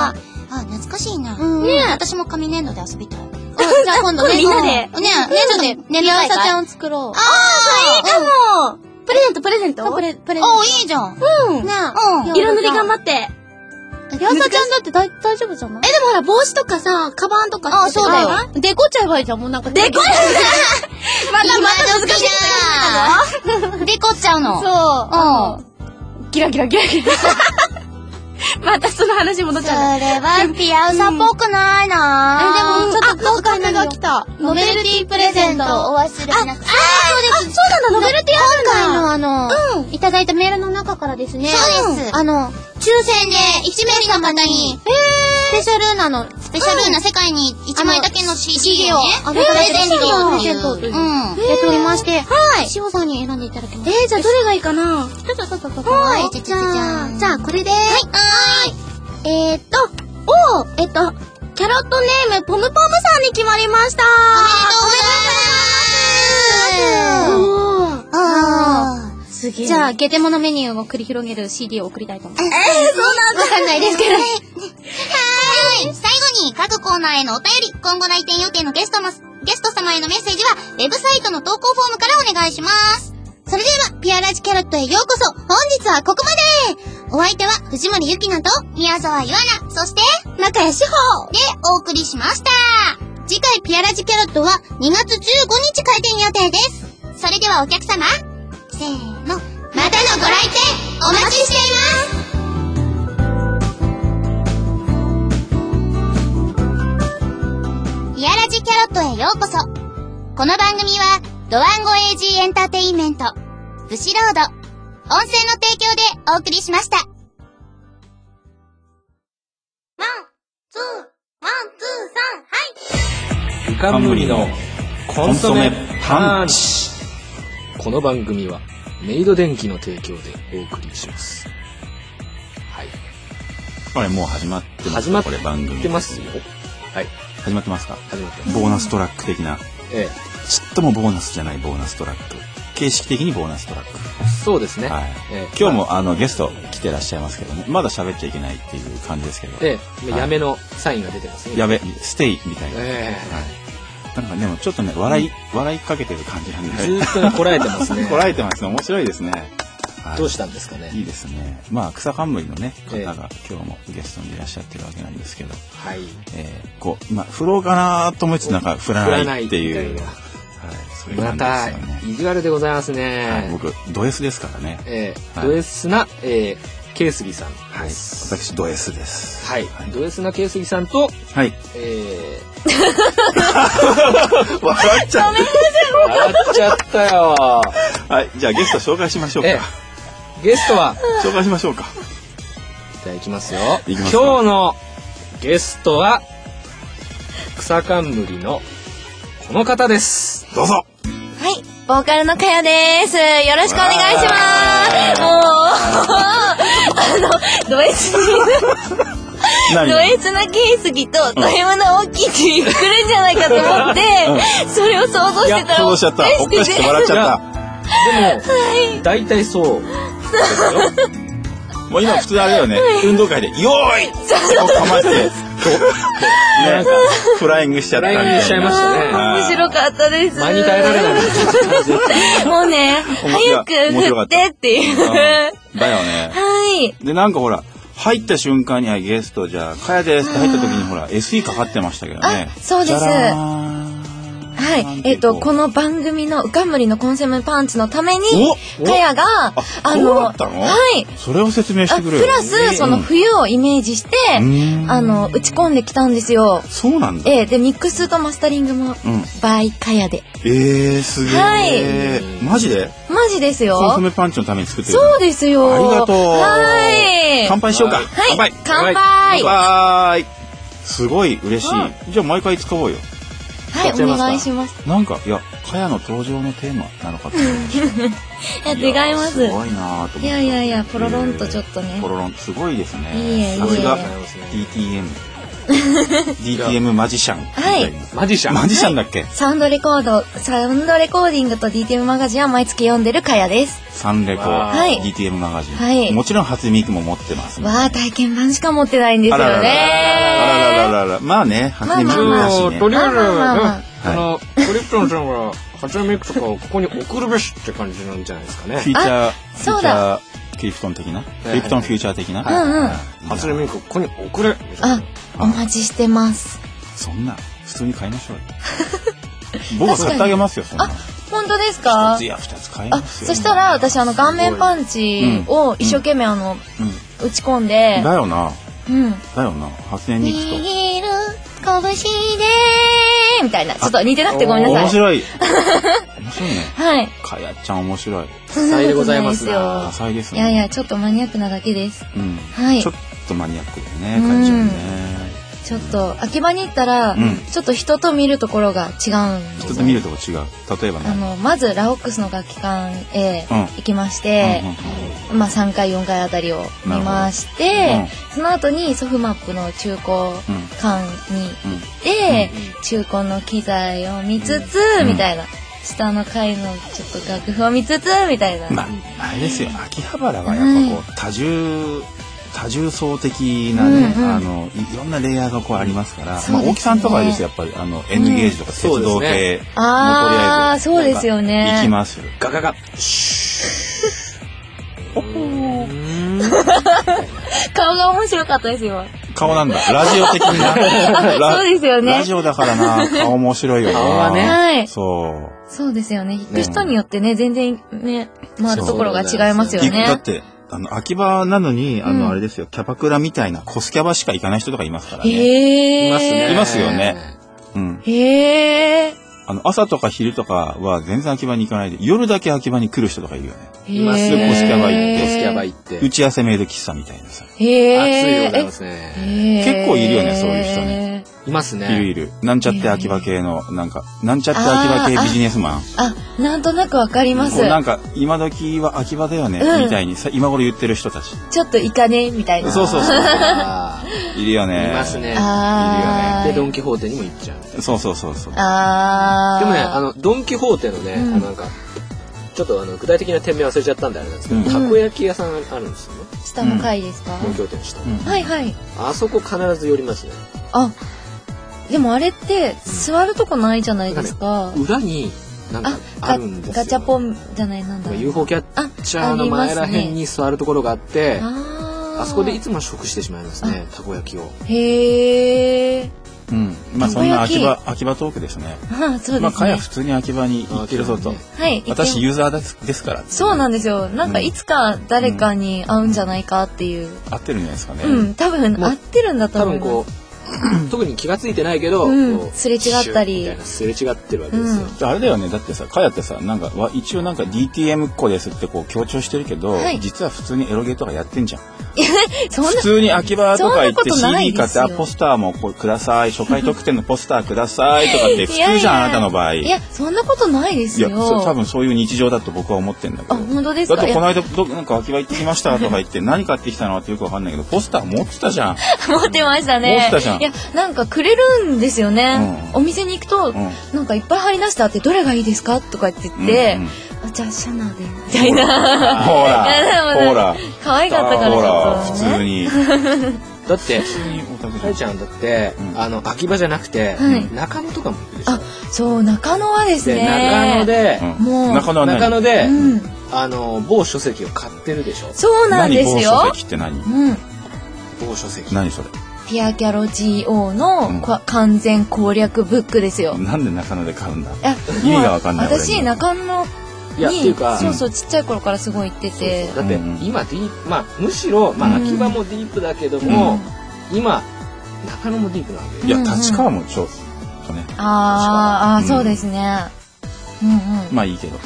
[SPEAKER 1] 懐かしいな。ねえ、私も紙粘土で遊びたい。
[SPEAKER 2] じゃあ今度ね、
[SPEAKER 3] みんなで。
[SPEAKER 1] ねえ、粘土で
[SPEAKER 2] リアーサちゃんを作ろう。
[SPEAKER 3] それいいかも。プレゼント
[SPEAKER 2] プレゼント。
[SPEAKER 1] いいじゃん。
[SPEAKER 3] 色塗り頑張って。
[SPEAKER 2] リアーサちゃんだって大丈夫じゃない？
[SPEAKER 3] でもほら、帽子とかさ、カバンとか。
[SPEAKER 1] そうだよ。
[SPEAKER 2] デコっちゃえばいいじゃん、もうなんか。
[SPEAKER 3] デコまた難しい
[SPEAKER 1] な。デコっちゃうの。
[SPEAKER 2] そう。ギラギラ。またその話戻っちゃう。
[SPEAKER 1] それはピアウサっぽくないな。
[SPEAKER 2] でもちょっと今回
[SPEAKER 3] が来た。
[SPEAKER 1] ノベルティプレゼントお忘れなく。
[SPEAKER 3] そうなんだ、ノベルティ
[SPEAKER 2] 今回のいただいたメールの中からですね。
[SPEAKER 1] そうです。
[SPEAKER 2] 抽選で1名様に、スペシャルな世界に1枚だけの CD をプレゼントという、やっておりまして、しおさんに選んでいただきます。
[SPEAKER 3] じゃあどれがいいかな？
[SPEAKER 2] じゃあこれで、
[SPEAKER 3] キャロットネームポムポムさんに決まりました。
[SPEAKER 1] おめでとうございます。
[SPEAKER 3] すげえ。
[SPEAKER 2] じゃあ、ゲテモノメニューを繰り広げる CD を送りたいと思います。
[SPEAKER 3] そうなんだ。
[SPEAKER 2] わかんないですけど。
[SPEAKER 1] 最後に各コーナーへのお便り、今後来店予定のゲスト様へのメッセージは、ウェブサイトの投稿フォームからお願いします。それでは、ピアラジキャロットへようこそ。本日はここまで。お相手は藤森ゆきなと宮沢ゆあな、そして
[SPEAKER 3] 中谷志保
[SPEAKER 1] でお送りしました。次回ピアラジキャロットは2月15日開店予定です。それではお客様、せーの、またのご来店お待ちしています。ピアラジキャロットへようこそ。この番組はドワンゴ AG エンターテインメント、ブシロード、音声の提供でお送りしました。ワン、ツー、3、はい。
[SPEAKER 5] 冠のコンソメパンチ。この番組はメイド電機の提供でお送りします。はい。
[SPEAKER 6] これもう始まってます。
[SPEAKER 5] 始まっ
[SPEAKER 6] これ番組
[SPEAKER 5] てますよ。はい。
[SPEAKER 6] 始まってますか？
[SPEAKER 5] 始まってます。
[SPEAKER 6] ボーナストラック的な。ちっともボーナスじゃないボーナストラック。形式的にボーナストラック。
[SPEAKER 5] そうですね。
[SPEAKER 6] はい。今日もゲスト来てらっしゃいますけどね。まだ喋っちゃいけないっていう感じですけど。
[SPEAKER 5] やめのサインが出てますね。
[SPEAKER 6] やべ、ステイみたいな。はい。なんかでもちょっとね、笑いかけてる感じなんで。
[SPEAKER 5] ずーっとね、こらえてますね。
[SPEAKER 6] こらえてますね。面白いですね。
[SPEAKER 5] どうしたんですかね。
[SPEAKER 6] いいですね。まあ、草冠のね、方が今日もゲストにいらっしゃってるわけなんですけど。
[SPEAKER 5] はい。
[SPEAKER 6] こう、振ろうかなと思いつつなんか振らないっていう。
[SPEAKER 5] また、意地悪でございますね。
[SPEAKER 6] 僕、ド S ですからね。
[SPEAKER 5] ド S な、ケイスギさん
[SPEAKER 6] です。私、ド S です。
[SPEAKER 5] はい。ド S なケイスギさんと、
[SPEAKER 6] はい。
[SPEAKER 5] 笑っちゃったよ。
[SPEAKER 6] はい。じゃあゲスト紹介しましょうか。
[SPEAKER 5] ゲストは
[SPEAKER 6] 紹介しましょうか。
[SPEAKER 5] じゃあ行きますよ。今日のゲストは草冠のこの方です。
[SPEAKER 6] どうぞ。
[SPEAKER 2] はい、ボーカルのかやです。よろしくお願いします。ド S なケースギとド M の大きいって来るんじゃないかと思って、それを想像してたら
[SPEAKER 6] 想像しちゃった。おかしくて笑っちゃった。
[SPEAKER 5] でも、大体そうですよ。
[SPEAKER 6] もう今普通あれだよね。運動会で、よーいって構えて、なんか、フライングしちゃった。
[SPEAKER 5] フライングしちゃいましたね。
[SPEAKER 2] 面白かったです。
[SPEAKER 5] 間に耐えられない。
[SPEAKER 2] もうね、早く振ってっていう。
[SPEAKER 6] だよね。
[SPEAKER 2] はい。
[SPEAKER 6] で、なんかほら、入った瞬間にゲストじゃあ、かやですって入った時にほら、SE かかってましたけどね。
[SPEAKER 2] そうです。はい。この番組のうかむりのコンソメパンチのために、かやが、
[SPEAKER 6] そうだったの？
[SPEAKER 2] はい。
[SPEAKER 6] それを説明してくれよ。
[SPEAKER 2] プラス、その冬をイメージして、打ち込んできたんですよ。
[SPEAKER 6] そうなんだ。
[SPEAKER 2] で、ミックスとマスタリングも、バイかやで。
[SPEAKER 6] すげえ。はい。マジで？
[SPEAKER 2] マジですよ。
[SPEAKER 6] コンソメパンチのために作ってる。
[SPEAKER 2] そうですよ。
[SPEAKER 6] ありがとう。
[SPEAKER 2] はい。
[SPEAKER 6] 乾杯しようか。
[SPEAKER 2] はい。乾杯。
[SPEAKER 6] 乾杯。すごい嬉しい。じゃあ毎回使おうよ。
[SPEAKER 2] はい、お願いします。
[SPEAKER 6] なんか、いや、かやの登場のテーマなのかと思いました。
[SPEAKER 2] いや、違います。
[SPEAKER 6] すごいなぁと思って。
[SPEAKER 2] いや、ポロロンとちょっとね。
[SPEAKER 6] ポロロン、すごいですね。
[SPEAKER 2] さすが
[SPEAKER 6] DTM マジシャン。
[SPEAKER 2] はい。
[SPEAKER 5] マジシャン。
[SPEAKER 6] マジシャンだっけ？
[SPEAKER 2] サウンドレコーディングと DTM マガジンは毎月読んでるかやです。
[SPEAKER 6] サンレコ、
[SPEAKER 2] はい、
[SPEAKER 6] DTM マガジン。
[SPEAKER 2] はい。
[SPEAKER 6] もちろん初見くも持ってます。
[SPEAKER 2] わー、体験版しか持ってないんですよね。
[SPEAKER 6] あら。まあね、初見くだしね。
[SPEAKER 5] とりあえず、クリプトンさんは、初音ミクとかをここに送るべしって感じなんじゃないですかね。
[SPEAKER 6] フィーチャー、クリプトン的な、クリプトンフューチャー的な。
[SPEAKER 5] 初音ミクここに送れ。
[SPEAKER 2] お待ちしてます。
[SPEAKER 6] そんな、普通に買いましょうよ。僕は買ってあげますよ、そんな。
[SPEAKER 2] 本当ですか？
[SPEAKER 6] 一つや二つ買いますよ。
[SPEAKER 2] そしたら、私顔面パンチを一生懸命打ち込んで。
[SPEAKER 6] だよな。初音ミクと。
[SPEAKER 2] 握る拳でみたいな。ちょっと似てなくてごめんなさい。
[SPEAKER 6] 面白い。面白いね。
[SPEAKER 2] はい。
[SPEAKER 6] かやちゃん面白い。
[SPEAKER 5] 多彩でございます
[SPEAKER 6] 多彩ですね。
[SPEAKER 2] いや、ちょっとマニアックなだけです。
[SPEAKER 6] はい。ちょっとマニアックだね、かやちゃんね。
[SPEAKER 2] ちょっと、秋葉に行ったら、ちょっと人と見るところが違うんです。
[SPEAKER 6] 人と見るところ違う。例えばね。
[SPEAKER 2] まず、ラオックスの楽器館へ行きまして、まあ3回4回あたりを見まして、その後にソフマップの中古館に行って、中古の機材を見つつ、みたいな。下の階のちょっと楽譜を見つつ、みたいな。
[SPEAKER 6] まあ、あれですよ。秋葉原はやっぱこう、多重層的なね、いろんなレイヤーがこうありますから、まあ大木さんとかですよ、やっぱりNゲージとか鉄道系のとりあえず。
[SPEAKER 2] そうですよね。
[SPEAKER 6] 行きますよ。
[SPEAKER 5] ガガガ。
[SPEAKER 2] 顔が面白かったですよ。
[SPEAKER 6] 顔なんだ。ラジオ的な。
[SPEAKER 2] そうですよね。
[SPEAKER 6] ラジオだからな、顔面白いよな。
[SPEAKER 5] 顔はね。
[SPEAKER 2] はい。
[SPEAKER 6] そう
[SPEAKER 2] ですよね。行く人によってね、全然ね、回るところが違いますよね。
[SPEAKER 6] だって、秋葉なのに、あれですよ、キャバクラみたいなコスキャバしか行かない人とかいますからね。
[SPEAKER 5] いますね。
[SPEAKER 6] いますよね。朝とか昼とかは全然秋葉に行かないで、夜だけ秋葉に来る人とかいるよね。
[SPEAKER 5] いますよ、
[SPEAKER 6] コスキャバ行って。
[SPEAKER 5] コスキャバ行って。
[SPEAKER 6] 打ち合わせメイド喫茶みたいなさ。
[SPEAKER 5] 熱いでございますね。
[SPEAKER 6] 結構いるよね、そういう人ね。
[SPEAKER 5] いますね。
[SPEAKER 6] いる。なんちゃって秋葉系の、なんちゃって秋葉系ビジネスマン。
[SPEAKER 2] なんとなくわかります。
[SPEAKER 6] なんか、今時は秋葉だよね、みたいにさ、今頃言ってる人たち。
[SPEAKER 2] ちょっといかねみたいな。
[SPEAKER 6] そう。いるよね。
[SPEAKER 5] いますね。いるよ
[SPEAKER 6] ね。
[SPEAKER 5] で、ドンキホーテにも行っちゃう。
[SPEAKER 6] そう。で
[SPEAKER 5] もね、ドンキホーテのね、なんか、ちょっと具体的な店名忘れちゃったんであれなんですけど、たこ焼き屋さんあるんですよね。
[SPEAKER 2] 下の階ですか？
[SPEAKER 5] 東京店の下。
[SPEAKER 2] はい。
[SPEAKER 5] あそこ必ず寄りますね。
[SPEAKER 2] でもあれって座るとこないじゃないですか。
[SPEAKER 5] 裏になんかあるんですよ。
[SPEAKER 2] ガチャポンじゃないなんだ。
[SPEAKER 5] UFO キャッチャーの前らへんに座るところがあって、あそこでいつも食してしまいますね、たこ焼きを。
[SPEAKER 2] へー。
[SPEAKER 6] まあそんな秋葉トークですね。
[SPEAKER 2] そうですね。
[SPEAKER 6] まあかや普通に秋葉に行ってるぞと。
[SPEAKER 2] はい。
[SPEAKER 6] 私ユーザーですから。
[SPEAKER 2] そうなんですよ。なんかいつか誰かに会うんじゃないかっていう。
[SPEAKER 6] 合ってるんじゃないですかね。
[SPEAKER 2] 多分合ってるんだと思う。
[SPEAKER 5] 多分こう。特に気がついてないけど、
[SPEAKER 2] すれ違ったり
[SPEAKER 5] すれ違ってるわけですよ。
[SPEAKER 6] あれだよね。だってさ、かやってさ、なんか一応なんか DTM っ子ですってこう強調してるけど、実は普通にエロゲとかやってんじゃん。普通に秋葉とか行って CD 買ってポスターもこうください、初回特典のポスターくださいとかって普通じゃん、あなたの場合。
[SPEAKER 2] いやそんなことないですよ。
[SPEAKER 6] いや多分そういう日常だと僕は思ってんだけど。
[SPEAKER 2] 本当ですか？
[SPEAKER 6] だってこの間なんか秋葉行ってきましたとか言って何買ってきたのってよくわかんないけどポスター持ってたじゃん。
[SPEAKER 2] 持ってましたね。
[SPEAKER 6] 持ってたじゃん。
[SPEAKER 2] いやなんかくれるんですよね。お店に行くとなんかいっぱい貼り出してあってどれがいいですかとかって言ってじゃあシャナでみたいな。
[SPEAKER 6] ほら
[SPEAKER 2] 可愛かったからちょっと
[SPEAKER 6] 普通に。
[SPEAKER 5] だってかいちゃんだって秋葉じゃなくて中野とかも行くでしょ。
[SPEAKER 2] そう中野はですね。
[SPEAKER 5] 中野で
[SPEAKER 2] もう
[SPEAKER 6] 中野
[SPEAKER 5] で某書籍を買ってるでしょ。
[SPEAKER 2] そうなんですよ。
[SPEAKER 6] 某書籍って何？
[SPEAKER 5] 某書籍。
[SPEAKER 6] 何それ？
[SPEAKER 2] ピアキャロ GO の完全攻略ブックですよ。
[SPEAKER 6] なんで中野で買うんだ？意味がわかんない。
[SPEAKER 2] 私中野にそうちっちゃい頃からすごい行ってて。
[SPEAKER 5] だって今むしろ秋葉もディープだけども今中野もディープなわけ。
[SPEAKER 6] いや立川もちょっとね。
[SPEAKER 2] そうですね。
[SPEAKER 6] まあいいけど。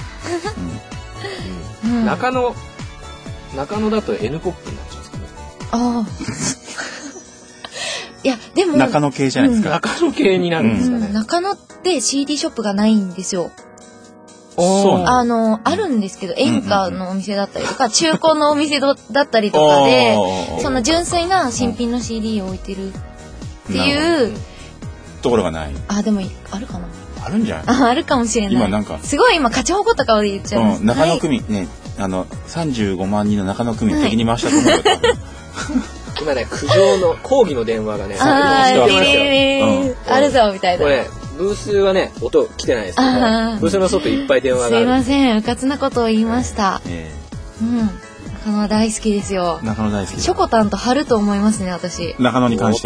[SPEAKER 5] 中野だと N ポップになっちゃうんですけど。
[SPEAKER 4] いや、でも。
[SPEAKER 6] 中野系じゃないですか。
[SPEAKER 5] 中野系になるんですかね。
[SPEAKER 4] 中野って CD ショップがないんですよ。
[SPEAKER 6] そう
[SPEAKER 4] あるんですけど、演歌のお店だったりとか、中古のお店だったりとかで、その純粋な新品の CD を置いてるっていう
[SPEAKER 6] ところがない。
[SPEAKER 4] でも、あるかな？
[SPEAKER 6] あるんじゃない？
[SPEAKER 4] あるかもしれない。
[SPEAKER 6] 今なんか。
[SPEAKER 4] すごい今、勝ち誇った顔で言っちゃいます。
[SPEAKER 6] 中野区民ね、35万人の中野区民敵に回したと思うよ。
[SPEAKER 5] 今ね、苦情の抗議の電話がね、
[SPEAKER 4] あるぞ、みたいな。
[SPEAKER 5] これ、ブースはね、音来てないですけど、ブースの外いっぱい電話がある。
[SPEAKER 4] すいません、うかつなことを言いました。中野は大好きですよ。
[SPEAKER 6] 中野大好き。
[SPEAKER 4] ショコタンと貼ると思いますね、私。
[SPEAKER 6] 中野に関して。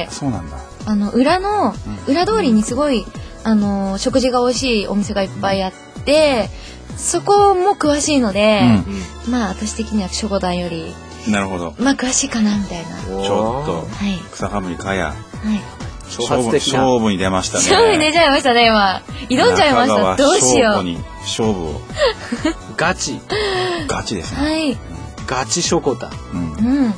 [SPEAKER 6] そうなんだ。
[SPEAKER 4] 裏通りにすごい、食事が美味しいお店がいっぱいあって、そこも詳しいので、まあ私的にはショコタンより、
[SPEAKER 6] なるほど。
[SPEAKER 4] まあ詳しいかな、みたいな。
[SPEAKER 6] ちょっと、草冠かや。勝負に出ましたね。
[SPEAKER 4] 勝負に出ちゃいましたね、今。挑んじゃいました。どうしよう。
[SPEAKER 6] 勝負を。
[SPEAKER 5] ガチ
[SPEAKER 6] ですね。
[SPEAKER 4] はい。
[SPEAKER 5] ガチショコタ
[SPEAKER 6] ン。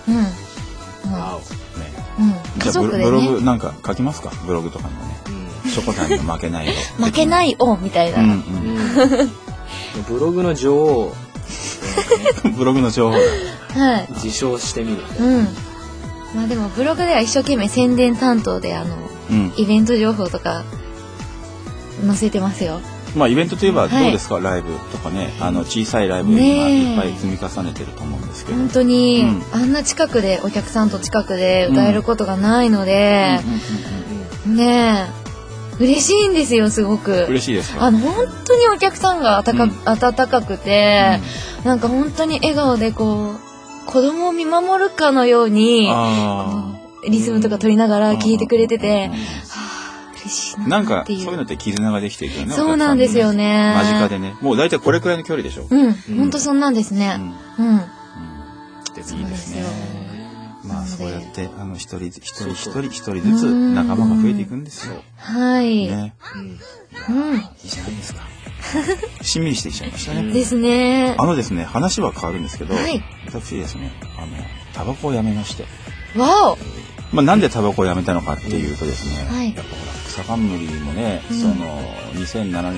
[SPEAKER 6] じゃあブログなんか書きますか？ブログとかにもね。ショコタンに負けないよ。
[SPEAKER 4] 負けないをみたいな。
[SPEAKER 5] ブログの女王。
[SPEAKER 6] ブログの情報。
[SPEAKER 4] はい。
[SPEAKER 5] 自称してみる。
[SPEAKER 4] まあでもブログでは一生懸命宣伝担当でイベント情報とか載せてますよ。
[SPEAKER 6] まあイベントといえばどうですか、ライブとかね、小さいライブ今いっぱい積み重ねてると思うんですけど。
[SPEAKER 4] 本当に、あんな近くでお客さんと近くで歌えることがないので、ねえ嬉しいんですよ、すごく。
[SPEAKER 6] 嬉しいですか？
[SPEAKER 4] 本当にお客さんが温かくて、なんか本当に笑顔でこう子供を見守るかのようにリズムとか取りながら聴いてくれてて、嬉しいな。
[SPEAKER 6] なんかそういうのって絆ができていくよね。
[SPEAKER 4] そうなんですよね。
[SPEAKER 6] 間近でね。もう大体これくらいの距離でしょ。
[SPEAKER 4] 本当そんなんですね。
[SPEAKER 6] いいですね。まあそうやって一人ずつ仲間が増えていくんですよ。
[SPEAKER 4] はい。
[SPEAKER 6] ね。いいじゃないですか。しんみりしてきちゃいましたね。
[SPEAKER 4] ですね。
[SPEAKER 6] ですね、話は変わるんですけど、私ですね、タバコをやめまして。
[SPEAKER 4] わお。
[SPEAKER 6] まあなんでタバコをやめたのかっていうとですね、やっぱほら草冠もね、2007年の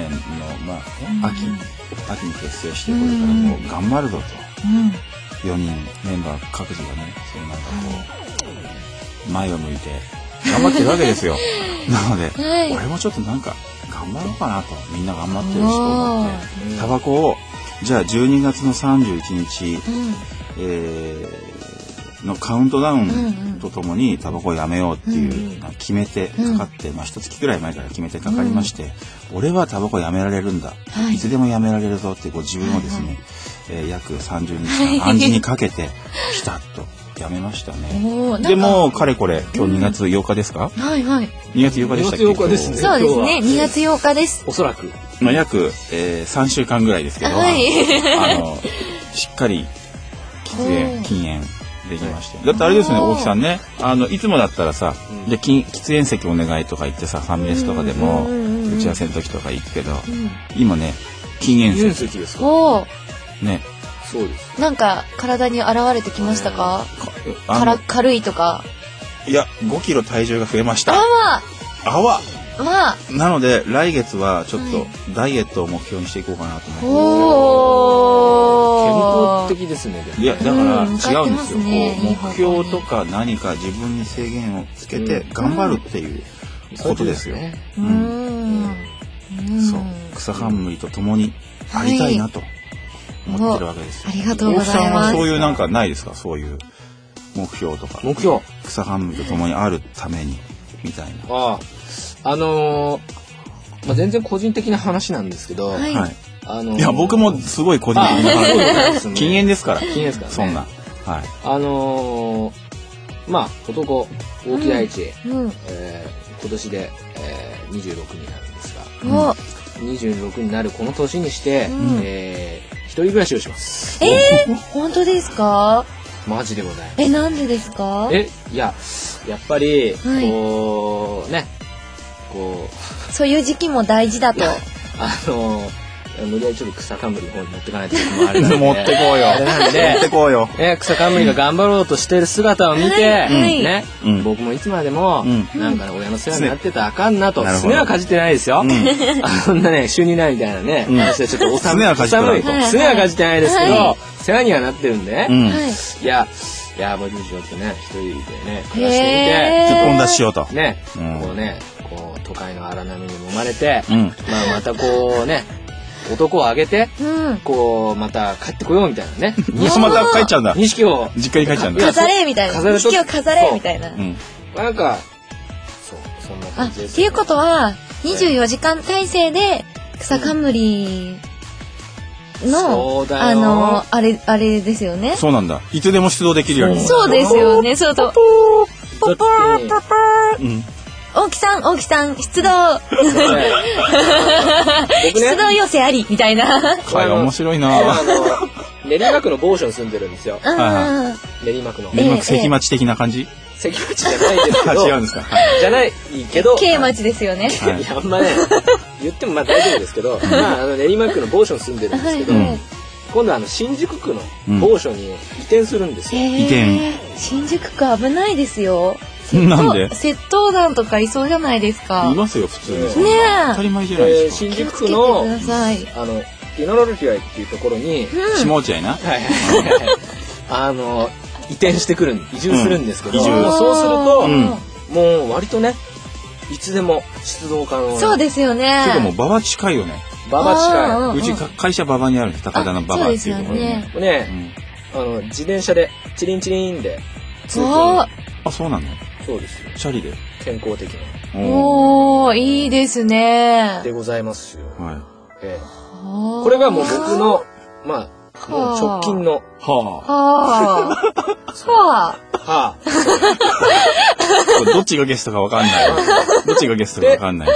[SPEAKER 6] 秋に結成してこれからもう頑張るぞと。4人メンバー各自がね、なんかこう前を向いて頑張ってるわけですよ。なので、俺もちょっとなんか頑張ろうかなと、みんな頑張ってるしと思ってタバコをじゃあ12月の31日、のカウントダウンとともにタバコをやめようっていう決めてかかって、一月くらい前から決めてかかりまして、俺はタバコやめられるんだ、いつでもやめられるぞって自分をですね、約30日間暗示にかけてピタッとやめましたね。でもかれこれ今日2月8日ですか？
[SPEAKER 4] はいはい。
[SPEAKER 6] 2月8日でしたっけ？
[SPEAKER 5] 2月8日ですね。
[SPEAKER 4] そうですね。2月8日です。
[SPEAKER 5] おそらく。
[SPEAKER 6] 約3週間ぐらいですけど、しっかり禁煙できまして。だってあれですね、大木さんね、いつもだったらさ、で喫煙席お願いとか言ってさ、ファミレスとかでも打ち合わせの時とか行くけど、今ね禁煙席
[SPEAKER 5] ですか？
[SPEAKER 6] ね。
[SPEAKER 5] そうです。
[SPEAKER 4] なんか体に現れてきましたか？軽いとか。
[SPEAKER 6] いや、5キロ体重が増えました。なので来月はちょっとダイエットを目標にしていこうかなと
[SPEAKER 5] 思って。健康的ですね。
[SPEAKER 6] いやだから違うんですよ。目標とか何か自分に制限をつけて頑張るっていうことですよ。そう、草冠と共にありたいなと思ってるわけですよ。
[SPEAKER 4] ありがとうございます。
[SPEAKER 6] 大木さんはそういうなんかないですか？そういう目標とか。
[SPEAKER 5] 目標。
[SPEAKER 6] 草冠と共にあるためにみたいな。
[SPEAKER 5] 全然個人的な話なんですけど、
[SPEAKER 6] いや僕もすごい個人的な話。禁煙ですから。
[SPEAKER 5] 禁煙ですからね。
[SPEAKER 6] そんな。
[SPEAKER 5] 男大木大地、今年で26になるんですが、26になるこの年にして、一人暮らしをします。
[SPEAKER 4] 本当ですか？
[SPEAKER 5] マジでございます。
[SPEAKER 4] なんでですか？
[SPEAKER 5] いや、やっぱり、そういう
[SPEAKER 4] 時期も大事だと。
[SPEAKER 5] 無理やりちょっと草冠の方に持ってかないともあれなんで。
[SPEAKER 6] 持ってこうよ。
[SPEAKER 5] なんで、
[SPEAKER 6] 持ってこうよ。
[SPEAKER 5] 草冠が頑張ろうとしてる姿を見て、ね、僕もいつまでも、なんかね、親の世話になってたらあかんなと。すねはかじってないですよ。あんなね、週2ないみたいなね、話でちょっとすねはかじってないですけど、世話にはなってるんでね。いや、ボディーショーってね、一人でね、暮らしてみて、
[SPEAKER 6] ちょっと本出ししようと。
[SPEAKER 5] ね、こうね、こう、都会の荒波に揉まれて、またこうね、男をあげて、こう、また帰ってこようみたいなね。
[SPEAKER 6] また帰っちゃうんだ。
[SPEAKER 5] 錦を。
[SPEAKER 6] 実家に帰っちゃうんだ。
[SPEAKER 4] 飾れみたいな。錦を飾れみたいな。
[SPEAKER 5] なんか、そう、そんな感じです。
[SPEAKER 4] っていうことは、24時間体制で、草冠の、あれですよね。
[SPEAKER 6] そうなんだ。いつでも出動できるように。
[SPEAKER 4] そうですよね、そうと。大木さん、出動出動要請ありみたいな。
[SPEAKER 6] はい、面白いな。
[SPEAKER 5] 練馬区の某所に住んでるんですよ。練馬区の。
[SPEAKER 6] 練馬区関町的な感じ？
[SPEAKER 5] 関町じゃないですけど。
[SPEAKER 6] 違うんですか？
[SPEAKER 5] じゃないけど。
[SPEAKER 4] K町ですよね。
[SPEAKER 5] いや、あんまね、言ってもまあ大丈夫ですけど、練馬区の某所に住んでるんですけど、今度新宿区の某所に移転するんですよ。
[SPEAKER 6] 移転。
[SPEAKER 4] 新宿区危ないですよ。
[SPEAKER 6] なんで？
[SPEAKER 4] 窃盗団とかいそうじゃないですか。
[SPEAKER 6] いますよ、普通に。
[SPEAKER 4] ねえ。
[SPEAKER 6] 当たり前じゃないですか。
[SPEAKER 5] 新宿区の、イノロルティアイっていうところに、
[SPEAKER 6] 下落合な。
[SPEAKER 5] 移転してくる、移住するんですけど、そうすると、もう割とね、いつでも出動可能。
[SPEAKER 4] そうですよね。
[SPEAKER 6] てかもう馬場近いよね。
[SPEAKER 5] 馬場近い。
[SPEAKER 6] うち会社馬場にあるんです。高田の馬場っていうところに。
[SPEAKER 5] ね、自転車でチリンチリンで
[SPEAKER 6] 通勤。あ、そうなの？
[SPEAKER 5] そうですよ。
[SPEAKER 6] チャリで
[SPEAKER 5] 健康的な。
[SPEAKER 4] おー、いいですね。
[SPEAKER 5] でございますよ。
[SPEAKER 6] はい。
[SPEAKER 5] これがもう僕の、まあ、もう直近の。
[SPEAKER 6] どっちがゲストかわかんない。どっちがゲストかわかんない。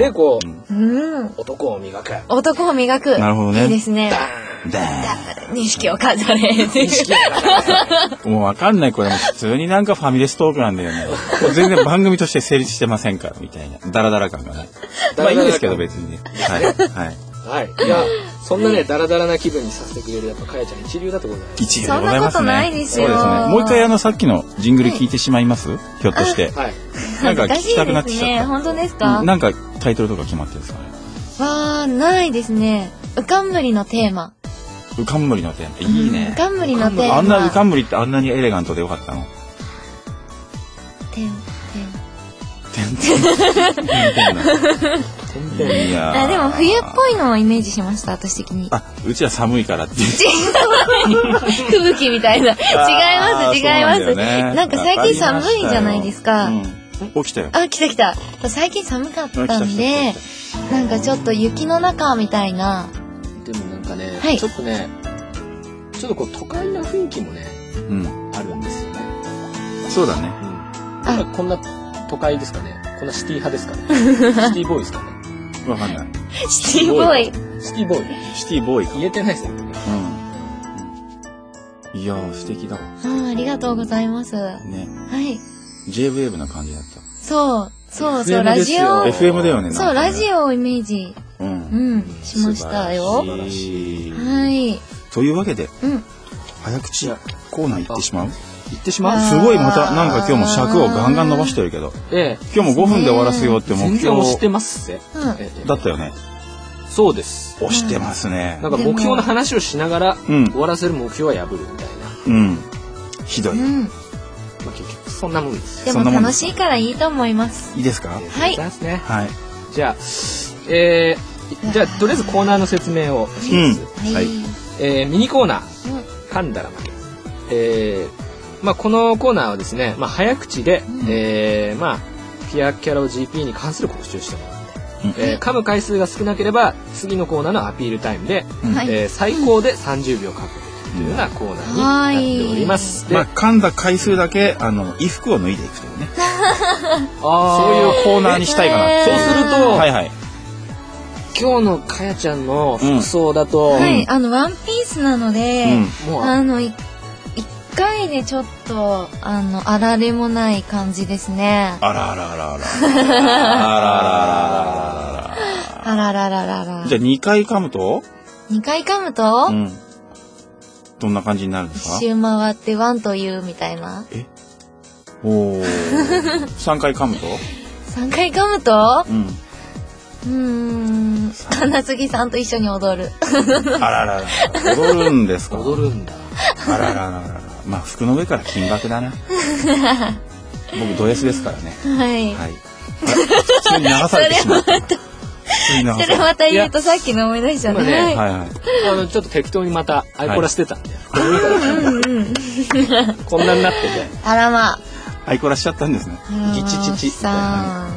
[SPEAKER 5] で、こう、男を磨く。
[SPEAKER 4] 男を磨く。
[SPEAKER 6] なるほどね。
[SPEAKER 4] いいですね。錦を飾れ。
[SPEAKER 6] もうわかんない。これも普通になんかファミレストークなんだよね。全然番組として成立してませんから、みたいな。ダラダラ感がね。まあいいんですけど、別にね。はい。
[SPEAKER 5] はい。いや、そんなね、ダラダラな気分にさせてくれる、やっぱ、かやちゃん一流だと思います。
[SPEAKER 6] 一流でございますね。
[SPEAKER 4] そんなことないですよ。
[SPEAKER 6] そうですね。もう一回さっきのジングル聞いてしまいます？ひょっとして。はい。なんか聞きたくなってきちゃった。
[SPEAKER 4] 本当ですか？
[SPEAKER 6] なんかタイトルとか決まってるんですかね？
[SPEAKER 4] ないですね。うかんむりのテーマ。
[SPEAKER 6] うかんむりのテーマ。いいね。
[SPEAKER 4] うかんむりのテーマ。
[SPEAKER 6] あんなうかんむりってあんなにエレガントでよかったの？
[SPEAKER 4] いやでも冬っぽいのをイメージしました、私的に。
[SPEAKER 6] うちは寒いからって。
[SPEAKER 4] 吹雪みたいな。違います。なんか最近寒いじゃないですか。
[SPEAKER 6] 起きたよ。
[SPEAKER 4] 来た。最近寒かったんで、なんかちょっと雪の中みたいな。
[SPEAKER 5] でもなんかね、ちょっとね、ちょっとこう都会な雰囲気もね、あるんですよね。
[SPEAKER 6] そうだね。
[SPEAKER 5] こんな都会ですかね。こんなシティ派ですかね。シティボーイですかね。
[SPEAKER 6] わかんない。
[SPEAKER 4] シティボーイ。
[SPEAKER 5] シティボーイ。
[SPEAKER 6] シティボーイか。
[SPEAKER 5] 言えてないですよね。
[SPEAKER 6] いやー、素敵だわ。
[SPEAKER 4] ありがとうございます。ね。はい。
[SPEAKER 6] J-Wave な感じだった。
[SPEAKER 4] そう、ラジオ。
[SPEAKER 6] FM だよね。
[SPEAKER 4] そう、ラジオをイメージ。しましたよ。はい。
[SPEAKER 6] というわけで、早口コーナー行ってしまう？すごいまたなんか今日も尺をガンガン伸ばしてるけど、今日も5分で終わらせようって目標
[SPEAKER 5] 全然押してますぜ。
[SPEAKER 6] だったよね。
[SPEAKER 5] そうです。
[SPEAKER 6] 押してますね。
[SPEAKER 5] なんか目標の話をしながら終わらせる目標は破るみたいな。
[SPEAKER 6] ひどい。
[SPEAKER 5] 結局そんなもんです。
[SPEAKER 4] でも楽しいからいいと思います。
[SPEAKER 6] いいですか？
[SPEAKER 4] はい。
[SPEAKER 6] はい。
[SPEAKER 5] じゃあとりあえずコーナーの説明をします。ミニコーナー噛んだら負け。このコーナーはですね、早口で、ピアキャラを GP に関する告知をしてもらって、噛む回数が少なければ次のコーナーのアピールタイムで、最高で30秒確保というようなコーナーになっております。
[SPEAKER 6] 噛んだ回数だけ衣服を脱いでいくというね。そういうコーナーにしたいかな。
[SPEAKER 5] そうすると、
[SPEAKER 6] はいはい。
[SPEAKER 5] 今日のかやちゃんの服装だと、
[SPEAKER 4] ワンピースなので、1回でちょっとあられもない感じですね。
[SPEAKER 6] あらあらあらあら。あらあらあらあら。 じゃあ2回噛むと
[SPEAKER 4] 2回噛むと、
[SPEAKER 6] どんな感じになるんですか？
[SPEAKER 4] 一周回ってワンというみたいな。
[SPEAKER 6] おー。3回噛むと
[SPEAKER 4] 3回噛むと金杉さんと一緒に踊る。
[SPEAKER 6] あららら。踊るんですか？
[SPEAKER 5] 踊るんだ。
[SPEAKER 6] あららららら。まあ、服の上から金箔だな。僕、ド S ですからね。
[SPEAKER 4] はい。
[SPEAKER 6] はい。普通に流されてしまった。
[SPEAKER 4] それまた言うとさっきの思い出しちゃった。
[SPEAKER 5] はいはい。ちょっと適当にまたアイコラしてたんで。こんなになってて。
[SPEAKER 4] あらまあ。
[SPEAKER 6] アイコラしちゃったんですね。
[SPEAKER 5] ギチチチ。はい、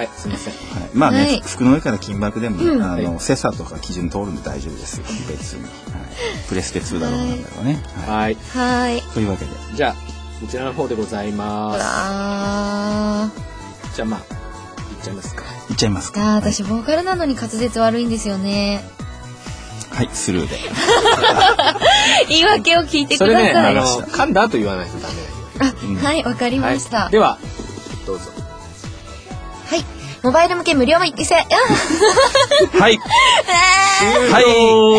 [SPEAKER 5] すみません。
[SPEAKER 6] まあね、服の上から金箔でも、セサとか基準通るんで大丈夫ですよ。別に。プレステ2だろうなんだろうね。
[SPEAKER 5] はい。
[SPEAKER 4] はい。
[SPEAKER 6] というわけで。
[SPEAKER 5] じゃあ、こちらの方でございます。じゃあまあ、いっちゃいますか。
[SPEAKER 6] いっちゃいますか。
[SPEAKER 4] 私、ボーカルなのに滑舌悪いんですよね。
[SPEAKER 6] はい、スルーで。
[SPEAKER 4] 言い訳を聞いてください。
[SPEAKER 5] それね、噛んだ後言わないとダメ。
[SPEAKER 4] はい、わかりました。
[SPEAKER 5] では、どうぞ。
[SPEAKER 4] はい。モバイル向け無料育成。はい。
[SPEAKER 5] はい。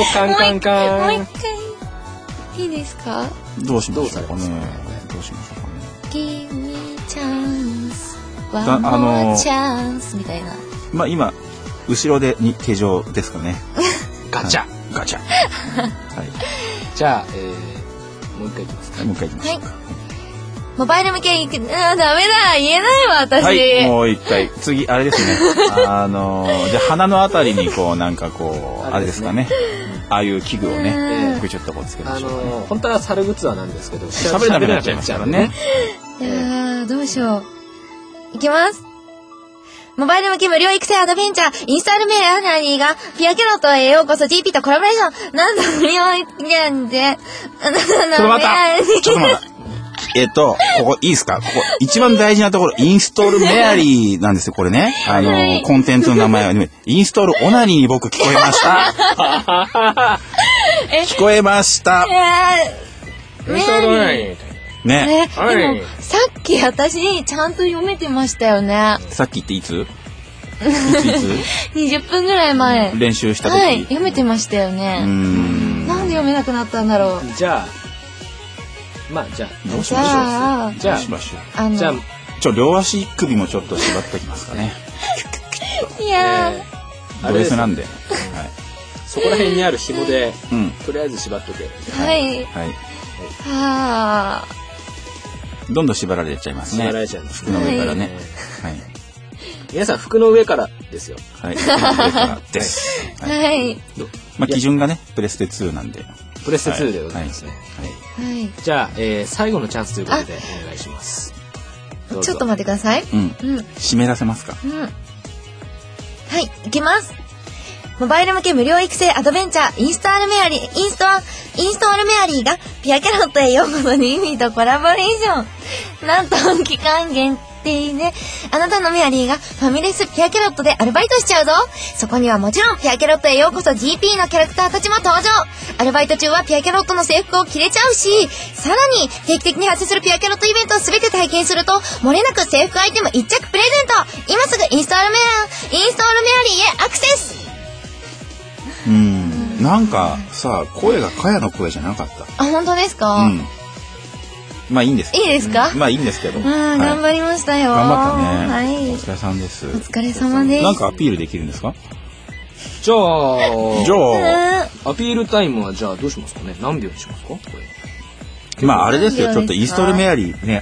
[SPEAKER 5] カンカンカン。
[SPEAKER 4] もう一回。いいですか？
[SPEAKER 6] どうしましょうかね。どうしましょうかね。
[SPEAKER 4] Give me chance, one more chance みたいな。
[SPEAKER 6] まあ今後ろで手錠ですかね。
[SPEAKER 5] ガチャ。
[SPEAKER 6] ガチャ。はい。
[SPEAKER 5] じゃあもう一回いきますか。
[SPEAKER 6] もう一回いきましょうか。
[SPEAKER 4] モバイル向けダメだ言えないわ私。
[SPEAKER 6] はい、もう一回次あれですね。じゃあ鼻のあたりにこうなんかこうあれですかね。ああいう器具をね、ちょっとこうつけましょうね。
[SPEAKER 5] 本当は猿グッズはなんですけど、
[SPEAKER 6] 喋れなくなっちゃいましたからね。
[SPEAKER 4] いやどうしよう。いきます。モバイル向け無料育成アドベンチャー、インストールメールアナニーが、ピアキャロットへようこそ GP とコラボレーション、なんと無料育成で、
[SPEAKER 6] ちょっと待った。ちょっと待った。ここいいですか？ここ一番大事なところ、インストールメアリーなんですよ、これね。コンテンツの名前はね、インストールオナニーに僕聞こえました。聞こえました。
[SPEAKER 5] インストールオナニー。
[SPEAKER 6] ね。
[SPEAKER 4] でも、さっき私、ちゃんと読めてましたよね。
[SPEAKER 6] さっきっていつ
[SPEAKER 4] 20分ぐらい前。
[SPEAKER 6] 練習した時。
[SPEAKER 4] はい、読めてましたよね。なんで読めなくなったんだろう。
[SPEAKER 5] じゃあ、まあじゃあ
[SPEAKER 6] どうしましょう。じゃあしましょう。じゃあ両足首もちょっと縛っておきますかね。
[SPEAKER 4] いや
[SPEAKER 6] ド S なんで。はい。
[SPEAKER 5] そこら辺にある紐でとりあえず縛っとけ。
[SPEAKER 4] はい。はい。はあ。
[SPEAKER 6] どんどん縛られちゃいますね。
[SPEAKER 5] 縛られちゃうんです。
[SPEAKER 6] 服の上からね。はい。
[SPEAKER 5] 皆さん服の上からですよ。
[SPEAKER 6] はい。服の上からです。
[SPEAKER 4] はい。
[SPEAKER 6] まあ基準がねプレステ2なんで。
[SPEAKER 5] プレステ2でございますね。
[SPEAKER 4] はい。
[SPEAKER 5] じゃあ最後のチャンスということでお願いします。
[SPEAKER 4] ちょっと待ってください。
[SPEAKER 6] 湿らせますか。
[SPEAKER 4] はい、いきます。モバイル向け無料育成アドベンチャーインストールメアリーがピアキャロットへようこそに意味とコラボレーション。なんと期間限定であなたのメアリーがファミレスピアキャロットでアルバイトしちゃうぞ。そこにはもちろんピアキャロットへようこそ GP のキャラクターたちも登場。アルバイト中はピアキャロットの制服を着れちゃうし、さらに定期的に発生するピアキャロットイベントを全て体験すると漏れなく制服アイテム1着プレゼント。今すぐインストールメアリーへアクセス。
[SPEAKER 6] なんかさ、声がカヤの声じゃなかった。
[SPEAKER 4] あ、本当ですか？
[SPEAKER 6] まあいいんです。
[SPEAKER 4] いいですか？
[SPEAKER 6] まあいいんですけど。
[SPEAKER 4] 頑張りましたよ。
[SPEAKER 6] 頑張ったね。
[SPEAKER 4] はい。
[SPEAKER 6] お疲れさんです。
[SPEAKER 4] お疲れ様です。
[SPEAKER 6] なんかアピールできるんですか？
[SPEAKER 5] じゃあアピールタイムはじゃあどうしますかね？何秒にしますか？こ
[SPEAKER 6] れ。まああれですよ。ちょっとインストールメアリーね、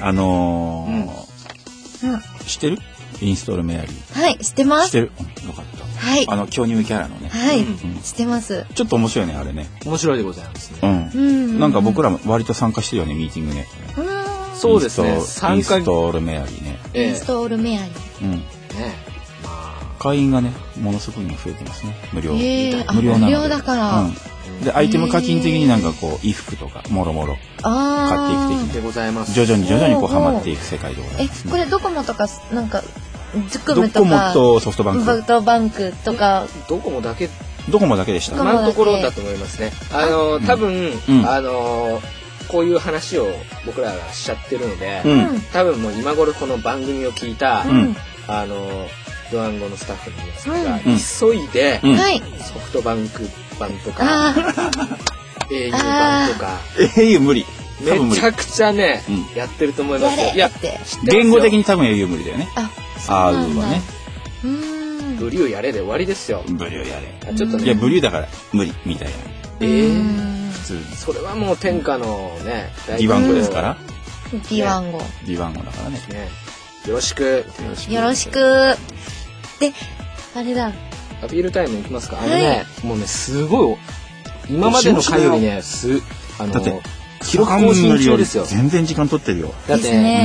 [SPEAKER 6] 知ってる？インストールメアリー。
[SPEAKER 4] はい、知ってます。
[SPEAKER 6] 知ってる？よかった。
[SPEAKER 4] はい。
[SPEAKER 6] 巨乳キャラのね。
[SPEAKER 4] はい。知ってます。
[SPEAKER 6] ちょっと面白いね、あれね。
[SPEAKER 5] 面白いでございますね。
[SPEAKER 6] なんか僕らも割と参加してるよね、ミーティングね。
[SPEAKER 5] そうですね。
[SPEAKER 6] インストールメアリーね。
[SPEAKER 4] インストールメアリー。
[SPEAKER 5] ね。
[SPEAKER 6] 会員がね、ものすごい増えてますね。無料なので。
[SPEAKER 4] 無料だから。
[SPEAKER 6] で、アイテム課金的になんかこう、衣服とか、もろもろ、買っていく的
[SPEAKER 5] でございます。
[SPEAKER 6] 徐々にこう、ハマっていく世界でございます。
[SPEAKER 4] これドコモとか、なんか、
[SPEAKER 6] ドコモとソフトバンク。
[SPEAKER 4] ソフトバンクとか。
[SPEAKER 5] ドコモだけ
[SPEAKER 6] でした。
[SPEAKER 5] 今のところだと思いますね。多分、こういう話を僕らがしちゃってるので、多分もう今頃この番組を聞いた、 ドワンゴのスタッフの皆さんが急いで、ソフトバンク版とか au 版とか
[SPEAKER 6] au 無理。
[SPEAKER 5] めちゃくちゃね、やってると思いますよ。いや、
[SPEAKER 6] 言語的に多分 au 無理だよね。R はね。
[SPEAKER 5] ブリューやれで終わりですよ。
[SPEAKER 6] ブリューやれ。
[SPEAKER 5] ちょっとね。
[SPEAKER 6] いや、ブリューだから無理みたいな。
[SPEAKER 5] 普通。それはもう天下のね、
[SPEAKER 6] ディワンゴですから。
[SPEAKER 2] ディワンゴ。
[SPEAKER 6] ディワンゴだからね。
[SPEAKER 5] よろしく。
[SPEAKER 2] よろしく。で、あれだ。
[SPEAKER 5] アピールタイムいきますか。もうね、すごい、今までの回よりね、
[SPEAKER 6] だって、
[SPEAKER 5] 記録更新中ですよ。
[SPEAKER 6] 全然時間取ってるよ。
[SPEAKER 5] だって、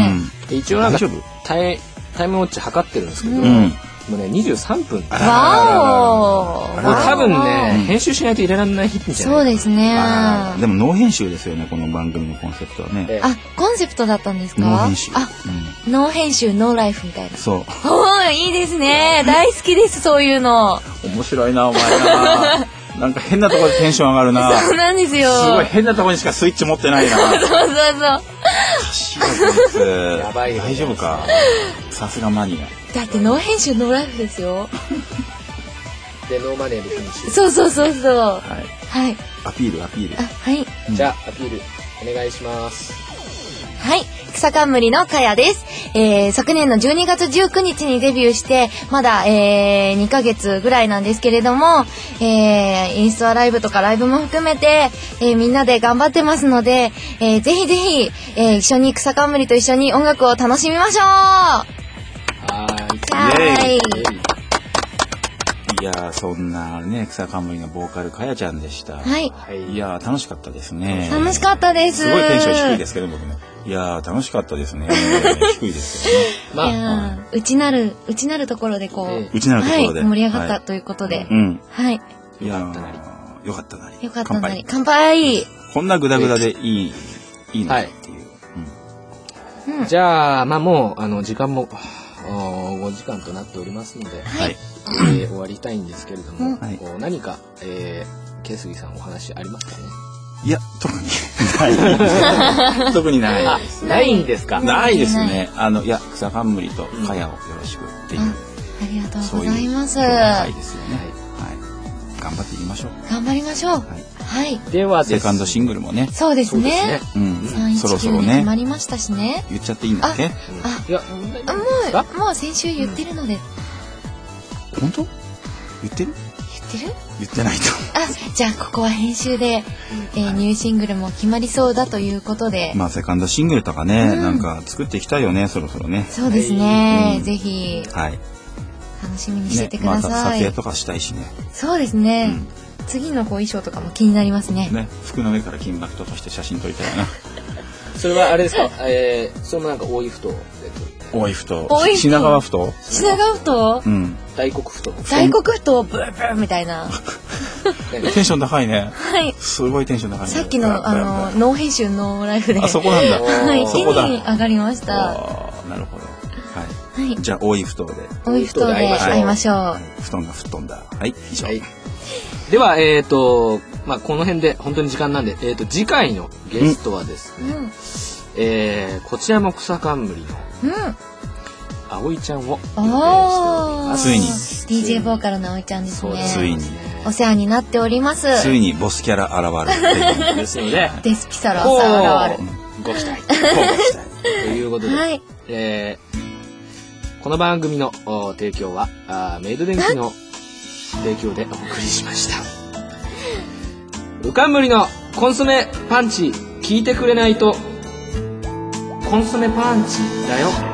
[SPEAKER 5] 一応なんか、タイムウォッチ測ってるんですけど、もうね、23分。
[SPEAKER 2] わ
[SPEAKER 5] ーお。多分ね、編集しないと入れられない日じゃない。
[SPEAKER 2] そうですね。
[SPEAKER 6] でもノー編集ですよね、この番組のコンセプトはね。
[SPEAKER 2] コンセプトだったんですか？
[SPEAKER 6] ノー編集。
[SPEAKER 2] ノー編集、ノーライフみたいな。
[SPEAKER 6] そう。
[SPEAKER 2] いいですね。大好きです、そういうの。
[SPEAKER 6] 面白いな、お前な。なんか変なところでテンション上がるな。
[SPEAKER 2] そうなんですよ。
[SPEAKER 6] すごい変なところにしかスイッチ持ってないな。そう。
[SPEAKER 5] やばい。
[SPEAKER 6] 大丈夫か。さすがマニア。
[SPEAKER 2] だってノー編集ノーライフですよ。
[SPEAKER 5] でノーマネーでフィニッシュ。
[SPEAKER 2] そう。はい。
[SPEAKER 6] アピール。はい。
[SPEAKER 5] じゃあアピールお願いします。
[SPEAKER 2] はい。草冠のかやです。昨年の12月19日にデビューして、まだ、2ヶ月ぐらいなんですけれども、インストアライブとかライブも含めて、みんなで頑張ってますので、ぜひぜひ、一緒に草冠と一緒に音楽を楽しみましょう。
[SPEAKER 6] いやー、そんなね、草冠のボーカルかやちゃんでした。
[SPEAKER 2] はい。
[SPEAKER 6] いやー、楽しかったですね。
[SPEAKER 2] 楽しかったです。
[SPEAKER 6] すごいテンション低いですけど、僕ね。いやー、楽しかったですね。低いですけどね。
[SPEAKER 2] いやー、内なるところでこう。
[SPEAKER 6] 内なるところで。
[SPEAKER 2] 盛り上がったということで。はい。
[SPEAKER 6] いやー、よかったなり。
[SPEAKER 2] 乾杯。
[SPEAKER 6] こんなグダグダでいいのっていう。
[SPEAKER 5] じゃあ、もう、時間も、5時間となっておりますので、終わりたいんですけれども、何か、ケイスギさんお話ありますかね？
[SPEAKER 6] いや、特にない。特にない。
[SPEAKER 5] ないんですか？
[SPEAKER 6] ないですね。いや、草冠とかやをよろしくっていう。
[SPEAKER 2] ありがとうございます。
[SPEAKER 6] はいですよね。はい。頑張っていきましょう。
[SPEAKER 2] 頑張りましょう。はい。
[SPEAKER 5] では、
[SPEAKER 6] セカンドシングルもね。
[SPEAKER 2] そうですね。
[SPEAKER 6] そろそろね。
[SPEAKER 2] 決まりましたしね。
[SPEAKER 6] 言っちゃっていいんだっけ？
[SPEAKER 5] いや、
[SPEAKER 2] もう先週言ってるので。
[SPEAKER 6] 本当？言ってる？言ってないと。
[SPEAKER 2] じゃあここは編集で、ニューシングルも決まりそうだということで。
[SPEAKER 6] セカンドシングルとかね、なんか作っていきたいよね、そろそろね。
[SPEAKER 2] そうですね。ぜひ。
[SPEAKER 6] はい。
[SPEAKER 2] 楽しみにしててください。
[SPEAKER 6] 撮影とかしたいしね。
[SPEAKER 2] そうですね。次の衣装とかも気になりますね。
[SPEAKER 6] 服の上から金箔とかして写真撮りたいな。
[SPEAKER 5] それはあれですか？それもなんか大井ふ頭で撮る。
[SPEAKER 6] 大井ふ頭。品川ふ頭？
[SPEAKER 2] 品川ふ頭？
[SPEAKER 5] 大黒ふ頭。
[SPEAKER 2] 大黒ふ頭ブーブーみたいな。
[SPEAKER 6] テンション高いね。
[SPEAKER 2] はい。
[SPEAKER 6] すごいテンション高いね。
[SPEAKER 2] さっきのノー編集ノーライフで。
[SPEAKER 6] そこなんだ。
[SPEAKER 2] はい。一気に上がりました。
[SPEAKER 6] なるほど。はい。じゃあ大井ふ頭で。
[SPEAKER 2] 大井ふ頭で会いましょう。
[SPEAKER 6] 布団が吹っ飛んだ。はい。以上。
[SPEAKER 5] ではこの辺で本当に時間なんで、次回のゲストはですね、こちらも草冠の葵ちゃんを
[SPEAKER 6] ついに
[SPEAKER 2] DJ ボーカルの葵ちゃんですね。
[SPEAKER 6] ついに
[SPEAKER 2] お世話になっております。
[SPEAKER 6] ついにボスキャラ現れる
[SPEAKER 5] ですので、
[SPEAKER 2] デスピサラさん現れる。
[SPEAKER 5] ご期待。ということで、この番組の提供はメイド電機の提供でお送りしました。うかんむりのコンソメパンチ聞いてくれないとコンソメパンチだよ。